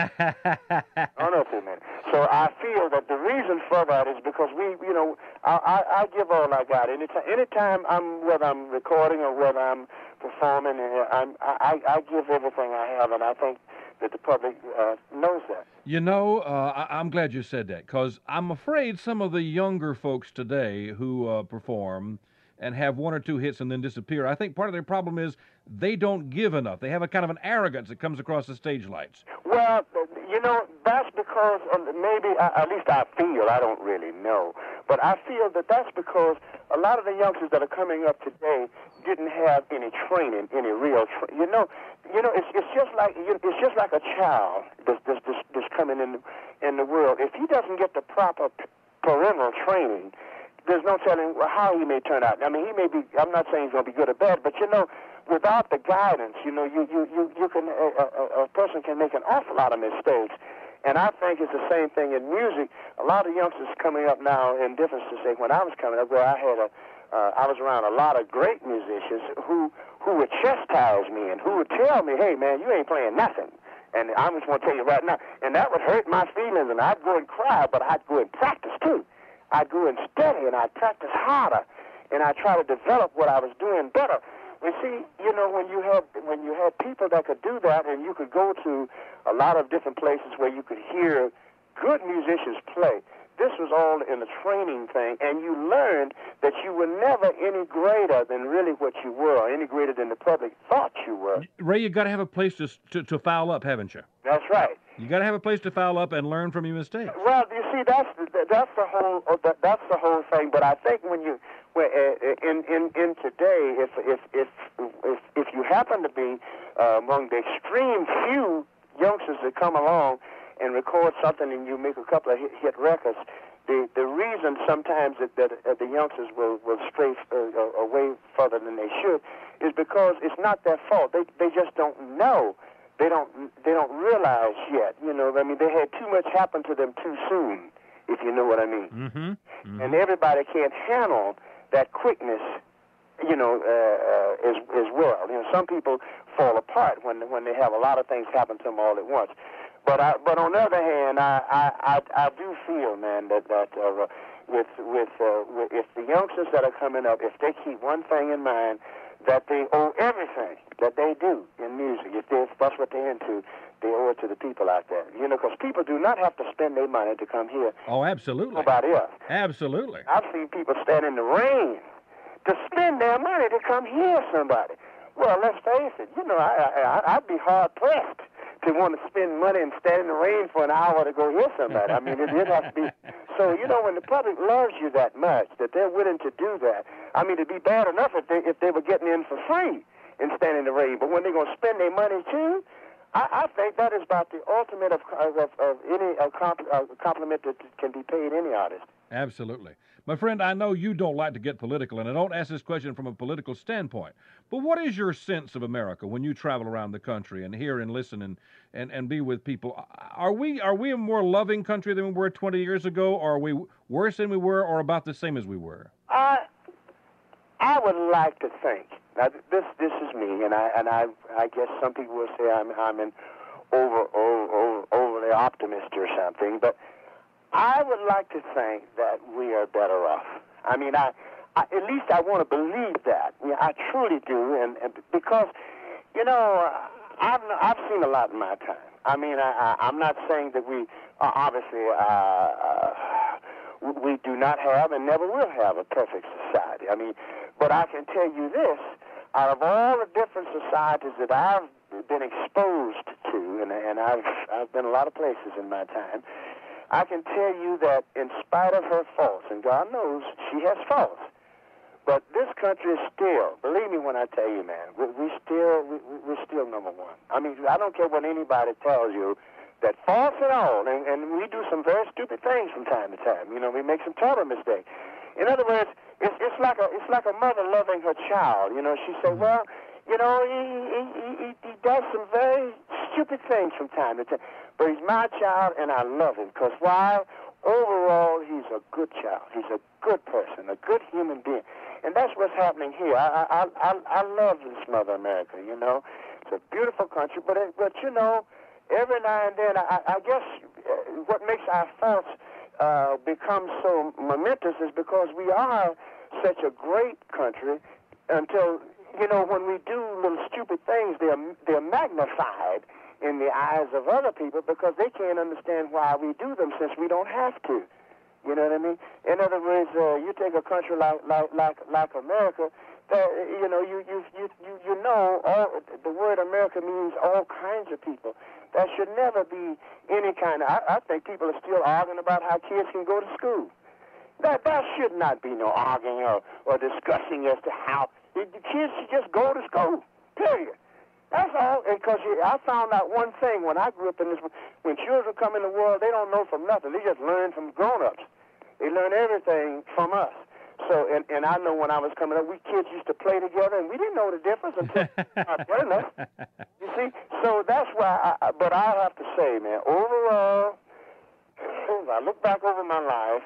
have. I don't know too many. So I feel that the reason for that is because we, you know, I, I, I give all I got. Anytime, anytime I'm, whether I'm recording or whether I'm performing, I'm, I, I give everything I have, and I think that the public uh, knows that. You know, uh, I- I'm glad you said that, because I'm afraid some of the younger folks today who uh, perform and have one or two hits and then disappear, I think part of their problem is they don't give enough. They have a kind of an arrogance that comes across the stage lights. Well, you know, that's because uh, maybe, uh, at least I feel, I don't really know, but I feel that that's because a lot of the youngsters that are coming up today didn't have any training, any real training. You know, you know, it's it's just like you it's just like a child that's that's, that's, that's coming in in the world. If he doesn't get the proper p- parental training, there's no telling how he may turn out. I mean, he may be. I'm not saying he's going to be good or bad, but you know, without the guidance, you know, you you you, you can a, a, a person can make an awful lot of mistakes. And I think it's the same thing in music. A lot of youngsters coming up now, in difference to say when I was coming up, where I had a, uh, I was around a lot of great musicians who who would chastise me and who would tell me, "Hey, man, you ain't playing nothing." And I'm just going to tell you right now, and that would hurt my feelings, and I'd go and cry, but I'd go and practice too. I'd go and study, and I'd practice harder, and I'd try to develop what I was doing better. You see, you know, when you had when you had people that could do that, and you could go to a lot of different places where you could hear good musicians play. This was all in the training thing, and you learned that you were never any greater than really what you were, or any greater than the public thought you were. Ray, you got to have a place to, to to foul up, haven't you? That's right. You got to have a place to foul up and learn from your mistakes. Well, you see, that's the, that's the whole that's the whole thing. But I think when you in in in today, if if if if, if you happen to be uh, among the extreme few youngsters that come along and record something and you make a couple of hit, hit records, the the reason sometimes that, that uh, the youngsters will will stray uh, away further than they should is because it's not their fault. They they just don't know. They don't they don't realize yet. You know, I mean, they had too much happen to them too soon, if you know what I mean. Mm-hmm. Mm-hmm. And everybody can't handle that quickness, you know, uh, uh, as as well. You know, some people fall apart when when they have a lot of things happen to them all at once. But I, but on the other hand, I I, I, I do feel, man, that that uh, with with, uh, with if the youngsters that are coming up, if they keep one thing in mind, that they owe everything that they do in music, if, they, if that's what they're into, they owe it to the people out there. You know, because people do not have to spend their money to come here. Oh, absolutely. Nobody else. Absolutely. I've seen people stand in the rain to spend their money to come hear somebody. Well, let's face it, you know, I, I, I'd be hard-pressed to want to spend money and stand in the rain for an hour to go hear somebody. I mean, it, it has to be. So, you know, when the public loves you that much, that they're willing to do that, I mean, it'd be bad enough if they if they were getting in for free and standing in the rain. But when they're going to spend their money, too, I, I think that is about the ultimate of, of, of any of comp, uh, compliment that can be paid any artist. Absolutely. My friend, I know you don't like to get political, and I don't ask this question from a political standpoint, but what is your sense of America when you travel around the country and hear and listen and, and, and be with people? Are we are we a more loving country than we were twenty years ago, or are we worse than we were, or about the same as we were? I I would like to think. Now, this this is me, and I and I I guess some people will say I'm I'm an over over, over overly optimist or something, but I would like to think that we are better off. I mean, I, I at least I want to believe that. Yeah, I truly do, and, and because, you know, I've I've seen a lot in my time. I mean, I, I, I'm not saying that we uh, obviously uh, uh, we do not have and never will have a perfect society. I mean, but I can tell you this: out of all the different societies that I've been exposed to, and, and I've I've been a lot of places in my time. I can tell you that in spite of her faults, and God knows she has faults, but this country is still, believe me when I tell you, man, we, we still, we, we're still number one. I mean, I don't care what anybody tells you, that faults and all, and, and we do some very stupid things from time to time. You know, we make some terrible mistakes. In other words, it's, it's like a it's like a mother loving her child. You know, she said, well, you know, he, he, he, he does some very stupid things from time to time, but he's my child, and I love him. Because why? Overall, he's a good child. He's a good person, a good human being. And that's what's happening here. I I I, I love this Mother America, you know. It's a beautiful country, but, it, but you know, every now and then, I, I guess what makes our faults uh, become so momentous is because we are such a great country until, you know, when we do little stupid things, they're, they're magnified in the eyes of other people because they can't understand why we do them since we don't have to. You know what I mean? In other words, uh, you take a country like like like like America, that, you know, you you you you you know, all, the word America means all kinds of people. There should never be any kind of. I, I think people are still arguing about how kids can go to school. That that should not be no arguing or or discussing as to how the, the kids should just go to school. Period. That's all. Because I found out one thing when I grew up in this. When children come in the world, they don't know from nothing. They just learn from grown-ups. They learn everything from us. So, and, and I know when I was coming up, we kids used to play together, and we didn't know the difference until not young enough. You see? So that's why, I, but I have to say, man, overall, as I look back over my life,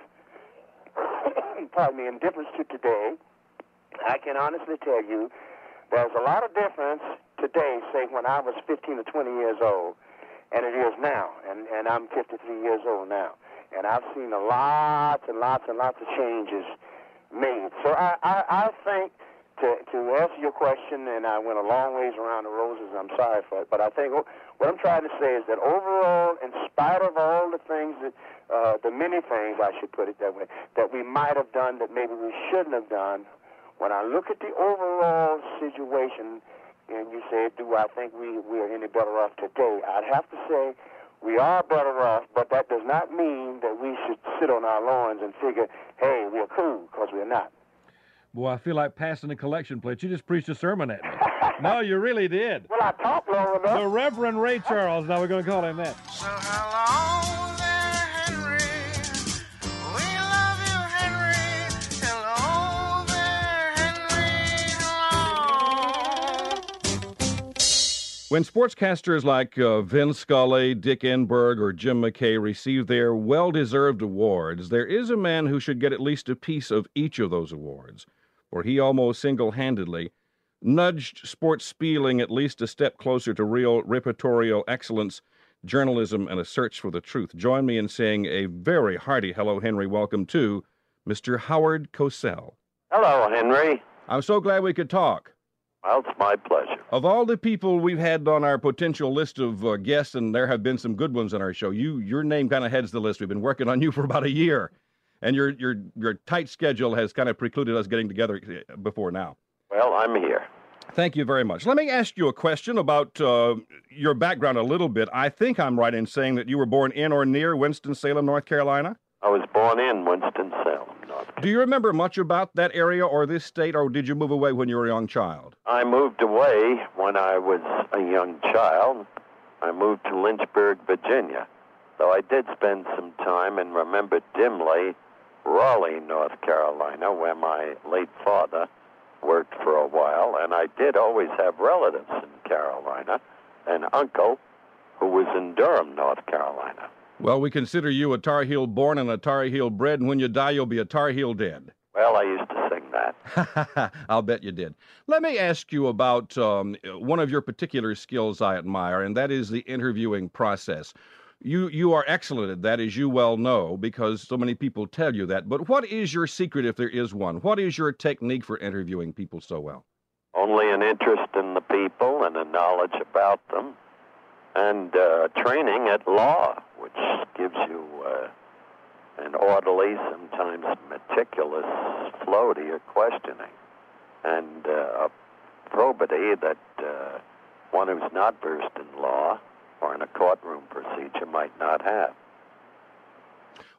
pardon me, in difference to today, I can honestly tell you there's a lot of difference today, say, when I was fifteen or twenty years old, and it is now, and, and I'm fifty-three years old now. And I've seen a lots and lots and lots of changes made. So I, I, I think, to, to answer your question, and I went a long ways around the roses, I'm sorry for it, but I think what I'm trying to say is that overall, in spite of all the things that, uh, the many things, I should put it that way, that we might have done that maybe we shouldn't have done, when I look at the overall situation, and you say, do I think we, we are any better off today, I'd have to say, we are better off, but that does not mean that we should sit on our lawns and figure, hey, we're cool, because we're not. Boy, I feel like passing a collection plate. You just preached a sermon at me. No, you really did. Well, I talked long enough. The Reverend Ray Charles. Now we're going to call him that. So hello there, Henry. We love you, Henry. Hello there, Henry. Hello. When sportscasters like uh, Vin Scully, Dick Enberg, or Jim McKay receive their well-deserved awards, there is a man who should get at least a piece of each of those awards, for he almost single-handedly nudged sports spieling at least a step closer to real reportorial excellence, journalism, and a search for the truth. Join me in saying a very hearty hello, Henry. Welcome to Mister Howard Cosell. Hello, Henry. I'm so glad we could talk. Well, it's my pleasure. Of all the people we've had on our potential list of uh, guests, and there have been some good ones on our show, you your name kind of heads the list. We've been working on you for about a year, and your your your tight schedule has kind of precluded us getting together before now. Well, I'm here. Thank you very much. Let me ask you a question about uh, your background a little bit. I think I'm right in saying that you were born in or near Winston-Salem, North Carolina? I was born in Winston-Salem, North Carolina. Do you remember much about that area or this state, or did you move away when you were a young child? I moved away when I was a young child. I moved to Lynchburg, Virginia. Though I did spend some time and remember dimly Raleigh, North Carolina, where my late father worked for a while, and I did always have relatives in Carolina, an uncle who was in Durham, North Carolina. Well, we consider you a Tar Heel born and a Tar Heel bred, and when you die, you'll be a Tar Heel dead. Well, I used to sing that. I'll bet you did. Let me ask you about um, one of your particular skills I admire, and that is the interviewing process. You you are excellent at that, as you well know, because so many people tell you that. But what is your secret, if there is one? What is your technique for interviewing people so well? Only an interest in the people and a knowledge about them, and uh, training at law, which gives you uh, an orderly, sometimes meticulous flow to your questioning, and uh, a probity that uh, one who's not versed in law or in a courtroom procedure might not have.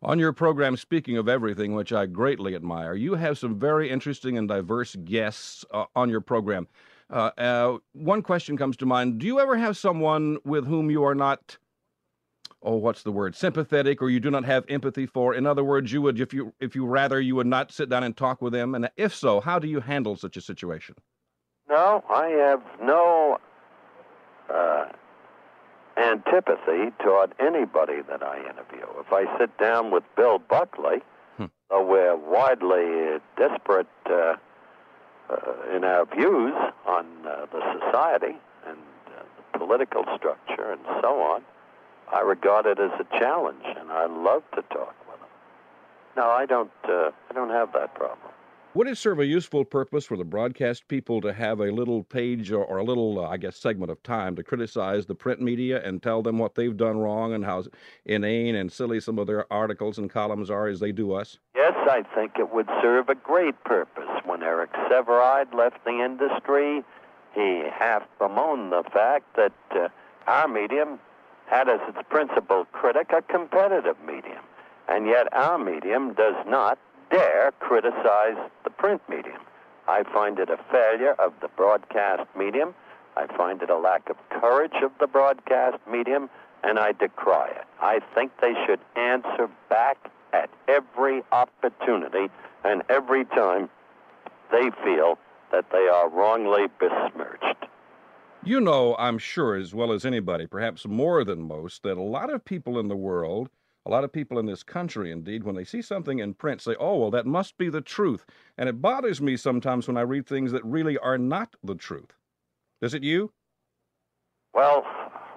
On your program, Speaking of Everything, which I greatly admire, you have some very interesting and diverse guests uh, on your program. Uh, uh, one question comes to mind. Do you ever have someone with whom you are not, oh, what's the word, sympathetic, or you do not have empathy for? In other words, you would, if you if you rather, you would not sit down and talk with them? And if so, how do you handle such a situation? No, I have no uh, antipathy toward anybody that I interview. If I sit down with Bill Buckley, hmm. uh, we're widely uh, disparate uh, uh, in our views on uh, the society and uh, the political structure and so on. I regard it as a challenge, and I love to talk with him. No, I don't. Uh, I don't have that problem. Would it serve a useful purpose for the broadcast people to have a little page or, or a little, uh, I guess, segment of time to criticize the print media and tell them what they've done wrong and how inane and silly some of their articles and columns are as they do us? Yes, I think it would serve a great purpose. When Eric Sevareid left the industry, he half bemoaned the fact that uh, our medium had as its principal critic a competitive medium, and yet our medium does not dare criticize the print medium. I find it a failure of the broadcast medium. I find it a lack of courage of the broadcast medium, and I decry it. I think they should answer back at every opportunity and every time they feel that they are wrongly besmirched. You know, I'm sure, as well as anybody, perhaps more than most, that a lot of people in the world, a lot of people in this country, indeed, when they see something in print, say, oh, well, that must be the truth. And it bothers me sometimes when I read things that really are not the truth. Does it you? Well,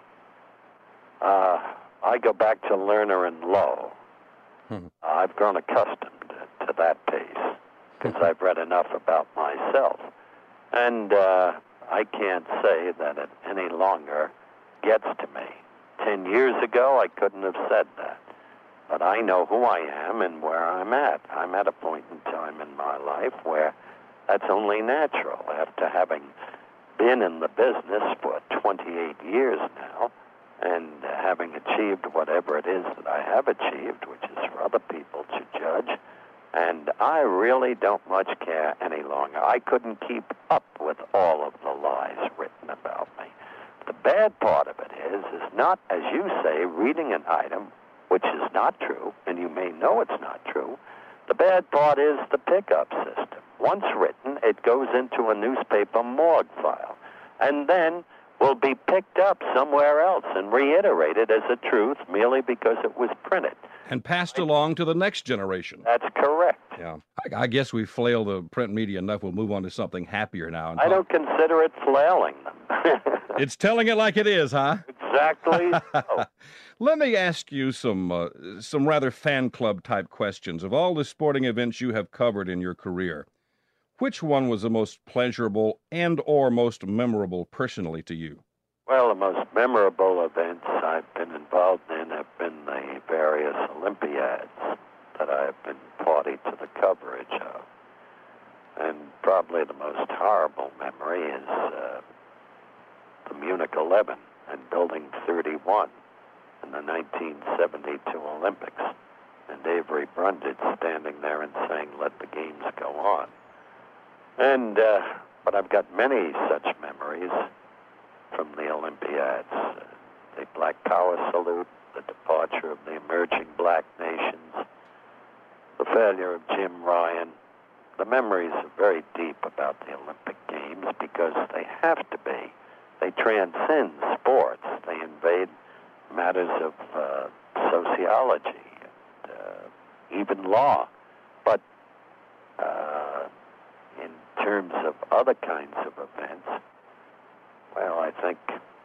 uh, I go back to Lerner and Lowe. Hmm. I've grown accustomed to that pace because I've read enough about myself. And uh, I can't say that it any longer gets to me. Ten years ago, I couldn't have said that. But I know who I am and where I'm at. I'm at a point in time in my life where that's only natural. After having been in the business for twenty-eight years now and having achieved whatever it is that I have achieved, which is for other people to judge, and I really don't much care any longer. I couldn't keep up with all of the lies written about me. The bad part of it is, is not, as you say, reading an item which is not true, and you may know it's not true. The bad part is the pickup system. Once written, it goes into a newspaper morgue file, and then will be picked up somewhere else and reiterated as a truth merely because it was printed. And passed along to the next generation. That's correct. Yeah. I, I guess we flail the print media enough. We'll move on to something happier now. And I don't consider it flailing them. It's telling it like it is, huh? Exactly. So. Let me ask you some uh, some rather fan club type questions. Of all the sporting events you have covered in your career, which one was the most pleasurable and or most memorable personally to you? Well, the most memorable events I've been involved in have been the various Olympiads that I have been party to the coverage of. And probably the most horrible memory is uh, the Munich eleven and Building thirty-one in the nineteen seventy-two Olympics. And Avery Brundage standing there and saying, let the games go on. And, uh, but I've got many such memories from the Olympiads. Uh, the Black Power salute, the departure of the emerging black nations, the failure of Jim Ryan. The memories are very deep about the Olympic Games because they have to be. They transcend sports. They invade matters of uh, sociology and uh, even law. But uh, in terms of other kinds of events, well, I think,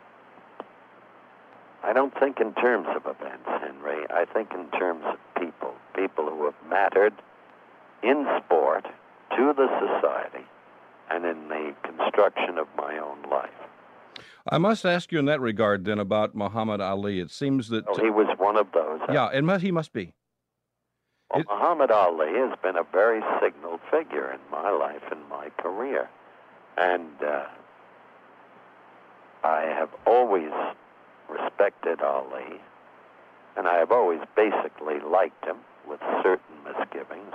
I don't think in terms of events, Henry. I think in terms of people, people who have mattered in sport, to the society, and in the construction of my own life. I must ask you in that regard, then, about Muhammad Ali. It seems that... Oh, he was one of those. Yeah, it must, he must be. Well, it... Muhammad Ali has been a very signal figure in my life and my career. And uh, I have always respected Ali and I have always basically liked him with certain misgivings.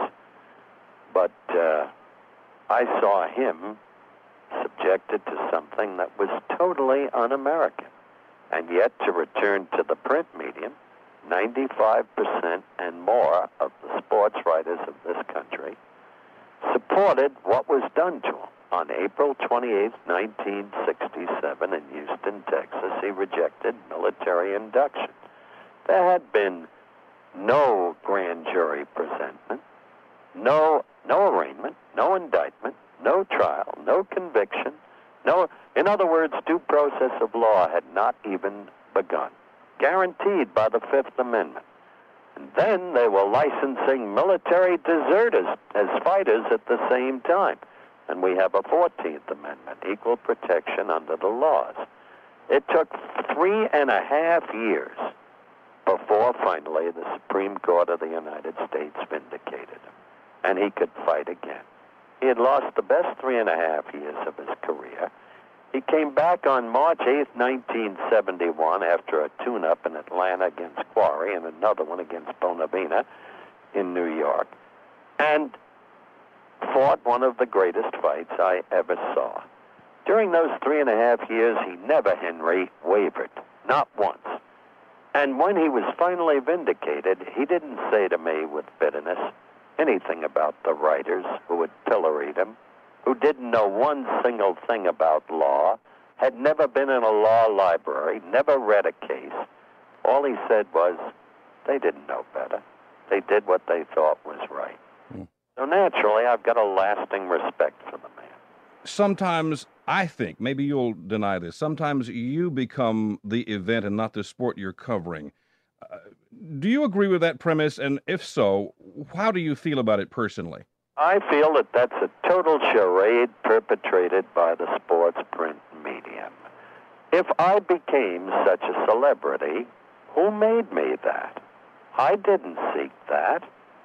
But uh, I saw him subjected to something that was totally un-American. And yet, to return to the print medium, ninety-five percent and more of the sports writers of this country supported what was done to him. On April twenty-eighth, nineteen sixty-seven, in Houston, Texas, he rejected military induction. There had been no grand jury presentment, no no arraignment, no indictment, no trial, no conviction, no, in other words, due process of law had not even begun, guaranteed by the Fifth Amendment. And then they were licensing military deserters as fighters at the same time. And we have a fourteenth Amendment, equal protection under the laws. It took three and a half years before finally the Supreme Court of the United States vindicated him, and he could fight again. He had lost the best three and a half years of his career. He came back on March eighth, nineteen seventy-one, after a tune-up in Atlanta against Quarry and another one against Bonavina in New York, and fought one of the greatest fights I ever saw. During those three and a half years, he never, Henry, wavered, not once. And when he was finally vindicated, he didn't say to me with bitterness anything about the writers who had pilloried him, who didn't know one single thing about law, had never been in a law library, never read a case. All he said was, they didn't know better. They did what they thought was right. Mm. So naturally, I've got a lasting respect for the man. Sometimes, I think, maybe you'll deny this, sometimes you become the event and not the sport you're covering. Uh, do you agree with that premise? And if so, how do you feel about it personally? I feel that that's a total charade perpetrated by the sports print medium. If I became such a celebrity, who made me that? I didn't seek that.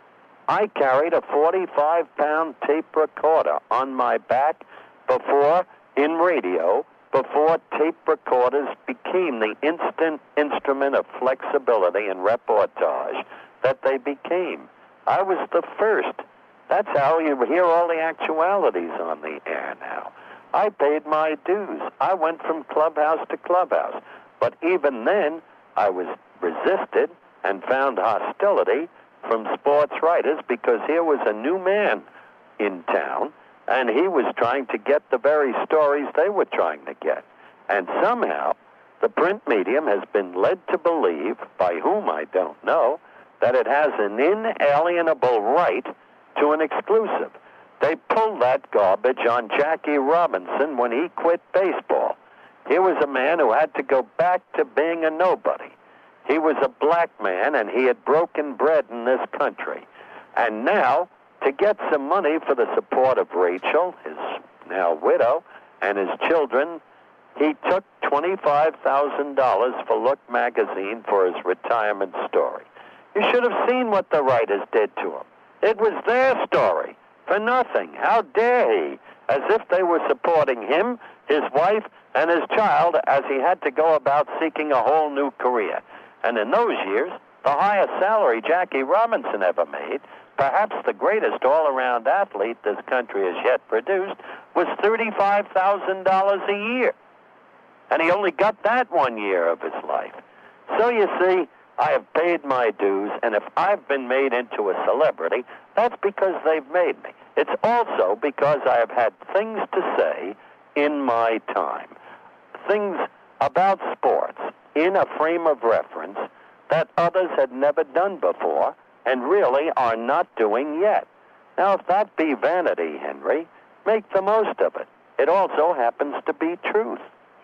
I carried a forty-five pound tape recorder on my back before, in radio, before tape recorders became the instant instrument of flexibility and reportage that they became. I was the first. That's how you hear all the actualities on the air now. I paid my dues. I went from clubhouse to clubhouse. But even then, I was resisted and found hostility from sports writers because here was a new man in town, and he was trying to get the very stories they were trying to get. And somehow, the print medium has been led to believe, by whom I don't know, that it has an inalienable right to an exclusive. They pulled that garbage on Jackie Robinson when he quit baseball. He was a man who had to go back to being a nobody. He was a black man, and he had broken bread in this country. And now, to get some money for the support of Rachel, his now widow, and his children, he took twenty-five thousand dollars for Look magazine for his retirement story. You should have seen what the writers did to him. It was their story, for nothing. How dare he? As if they were supporting him, his wife, and his child as he had to go about seeking a whole new career. And in those years, the highest salary Jackie Robinson ever made, perhaps the greatest all-around athlete this country has yet produced, was thirty-five thousand dollars a year. And he only got that one year of his life. So you see, I have paid my dues, and if I've been made into a celebrity, that's because they've made me. It's also because I have had things to say in my time, things about sports in a frame of reference that others had never done before and really are not doing yet. Now, if that be vanity, Henry, make the most of it. It also happens to be truth.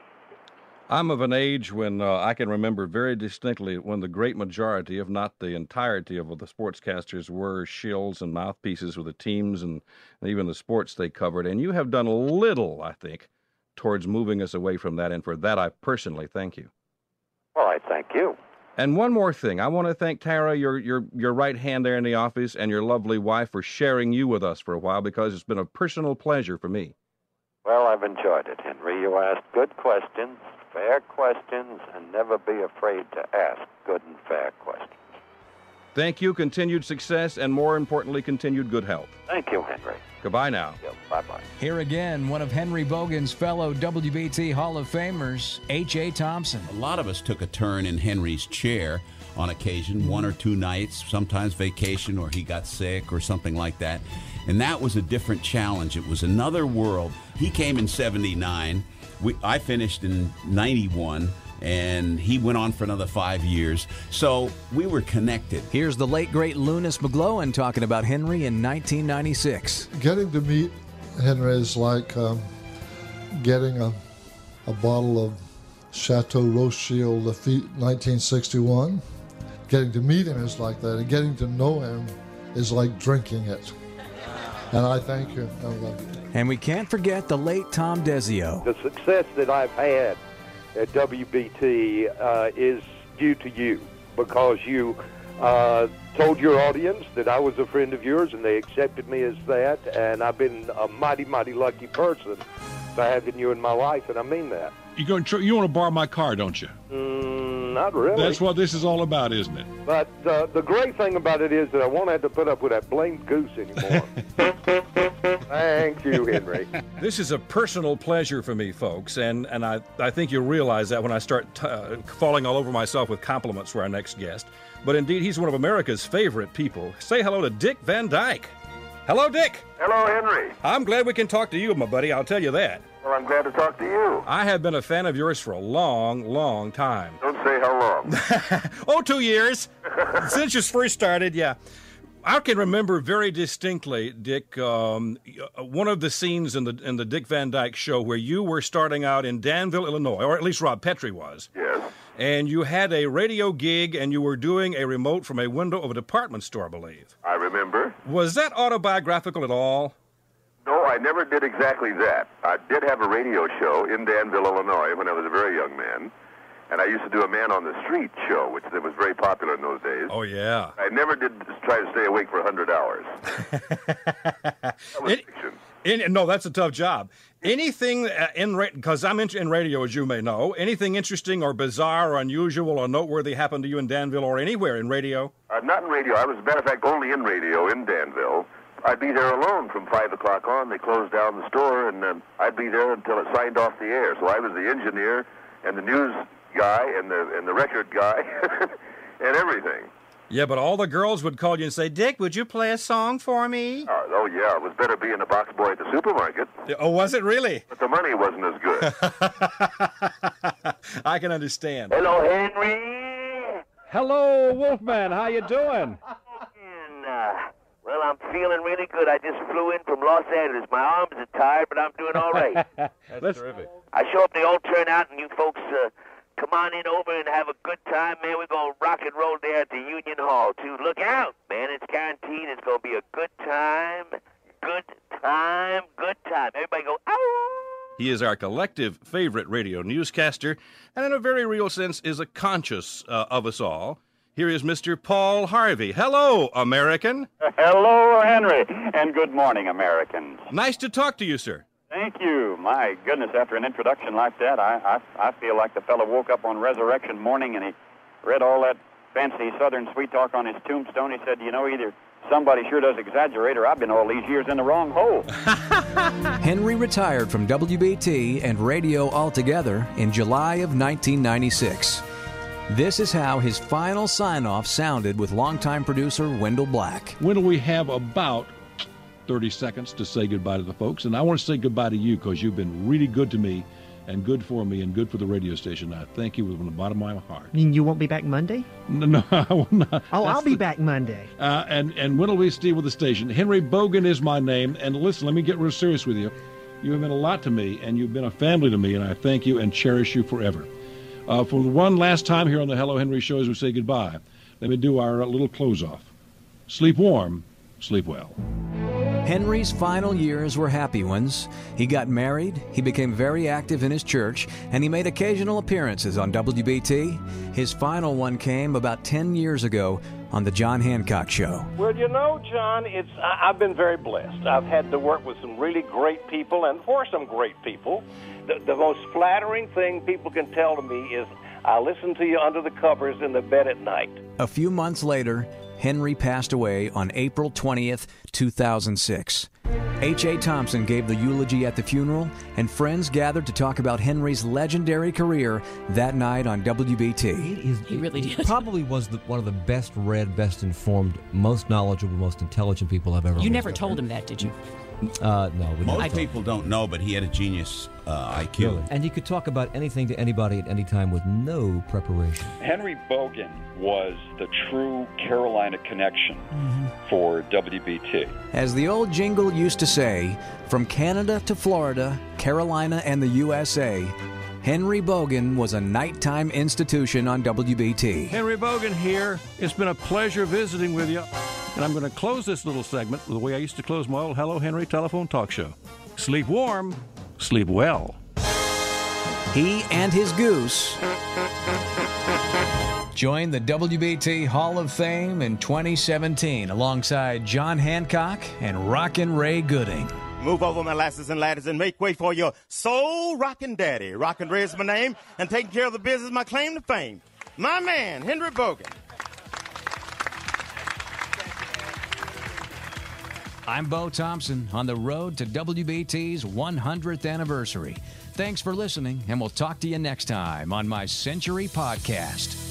I'm of an age when uh, I can remember very distinctly when the great majority, if not the entirety of the sportscasters, were shills and mouthpieces with the teams and, and even the sports they covered. And you have done a little, I think, towards moving us away from that. And for that, I personally thank you. Well, I thank you. And one more thing. I want to thank Tara, your, your, your right hand there in the office, and your lovely wife for sharing you with us for a while, because it's been a personal pleasure for me. Well, I've enjoyed it, Henry. You asked good questions, fair questions and never be afraid to ask good and fair questions. Thank you, continued success, and more importantly, continued good health. Thank you, Henry. Goodbye now. Yeah, bye-bye. Here again, one of Henry Bogan's fellow W B T Hall of Famers, H A. Thompson. A lot of us took a turn in Henry's chair on occasion, one or two nights, sometimes vacation, or he got sick or something like that. And that was a different challenge. It was another world. He came in seventy-nine. We, I finished in ninety-one. And he went on for another five years. So we were connected. Here's the late, great Lunas McGlowan talking about Henry in nineteen ninety-six. Getting to meet Henry is like um, getting a, a bottle of Chateau Rothschild Lafite nineteen sixty-one. Getting to meet him is like that. And getting to know him is like drinking it. And I thank you. I love you. And we can't forget the late Tom Desio. The success that I've had at W B T uh, is due to you, because you uh, told your audience that I was a friend of yours, and they accepted me as that, and I've been a mighty, mighty lucky person for having you in my life, and I mean that. You going to, you want to borrow my car, don't you? Mm, not really. That's what this is all about, isn't it? But uh, the great thing about it is that I won't have to put up with that blamed goose anymore. Thank you, Henry. This is a personal pleasure for me, folks, and, and I, I think you'll realize that when I start t- uh, falling all over myself with compliments for our next guest. But indeed, he's one of America's favorite people. Say hello to Dick Van Dyke. Hello, Dick. Hello, Henry. I'm glad we can talk to you, my buddy, I'll tell you that. Well, I'm glad to talk to you. I have been a fan of yours for a long, long time. Don't say how long. Oh, two years. Since you first started, yeah. I can remember very distinctly, Dick, um, one of the scenes in the in the Dick Van Dyke Show where you were starting out in Danville, Illinois, or at least Rob Petrie was. Yes. And you had a radio gig, and you were doing a remote from a window of a department store, I believe. I remember. Was that autobiographical at all? No, I never did exactly that. I did have a radio show in Danville, Illinois, when I was a very young man. And I used to do a Man on the Street show, which was very popular in those days. Oh, yeah. I never did try to stay awake for one hundred hours. That was it, fiction. In, no, that's a tough job. Anything in, because I'm in, in radio, as you may know, anything interesting or bizarre or unusual or noteworthy happened to you in Danville or anywhere in radio? Uh, not in radio. I was, as a matter of fact, only in radio in Danville. I'd be there alone from five o'clock on. They closed down the store, and uh, I'd be there until it signed off the air. So I was the engineer and the news guy and the and the record guy and everything. Yeah, but all the girls would call you and say, Dick, would you play a song for me? Uh, oh, yeah. It was better being a box boy at the supermarket. Oh, was it really? But the money wasn't as good. I can understand. Hello, Henry. Hello, Wolfman. How you doing? And, uh, well, I'm feeling really good. I just flew in from Los Angeles. My arms are tired, but I'm doing all right. That's terrific. I show up the old turnout, and you folks uh, come on in over and have a good time, man. We're going to rock and roll there at the Union Hall, too. Look out, man. It's guaranteed it's going to be a good time, good time, good time. Everybody go, ow! He is our collective favorite radio newscaster, and in a very real sense is a conscious uh, of us all. Here is Mister Paul Harvey. Hello, American. Hello, Henry, and good morning, Americans. Nice to talk to you, sir. Thank you. My goodness, after an introduction like that, I, I, I feel like the fellow woke up on Resurrection morning and he read all that fancy Southern sweet talk on his tombstone. He said, you know, either somebody sure does exaggerate or I've been all these years in the wrong hole. Henry retired from W B T and radio altogether in July of nineteen ninety-six. This is how his final sign-off sounded with longtime producer Wendell Black. Wendell, we have about thirty seconds to say goodbye to the folks, and I want to say goodbye to you because you've been really good to me and good for me and good for the radio station. I thank you from the bottom of my heart. You mean you won't be back Monday? No, no I will not. Oh, That's I'll be the, back Monday. Uh, and, and Wendell B. Steve with the station. Henry Bogan is my name, and listen, let me get real serious with you. You have been a lot to me, and you've been a family to me, and I thank you and cherish you forever. Uh, for one last time here on the Hello Henry Show as we say goodbye, let me do our little close-off. Sleep warm, sleep well. Henry's final years were happy ones. He got married, he became very active in his church, and he made occasional appearances on W B T. His final one came about ten years ago on The John Hancock Show. Well, you know, John, it's I, I've been very blessed. I've had to work with some really great people and for some great people. The, the most flattering thing people can tell to me is, I listen to you under the covers in the bed at night. A few months later, Henry passed away on April twentieth, two thousand six. H A. Thompson gave the eulogy at the funeral, and friends gathered to talk about Henry's legendary career that night on W B T. He really did. He probably was the, one of the best read, best informed, most knowledgeable, most intelligent people I've ever met. You never told him that, did you? Uh, no. We Most never people don't know, but he had a genius uh, I Q. Really. And he could talk about anything to anybody at any time with no preparation. Henry Bogan was the true Carolina connection Mm-hmm. for W B T. As the old jingle used to say, from Canada to Florida, Carolina, and the U S A, Henry Bogan was a nighttime institution on W B T. Henry Bogan here. It's been a pleasure visiting with you. And I'm going to close this little segment the way I used to close my old Hello Henry telephone talk show. Sleep warm, sleep well. He and his goose joined the W B T Hall of Fame in twenty seventeen alongside John Hancock and Rockin' Ray Gooding. Move over my lasses and ladders and make way for your soul rockin' daddy. Rockin' Ray is my name, and taking care of the business my claim to fame. My man, Henry Bogan. I'm Bo Thompson on the road to W B T's one hundredth anniversary. Thanks for listening, and we'll talk to you next time on my Century Podcast.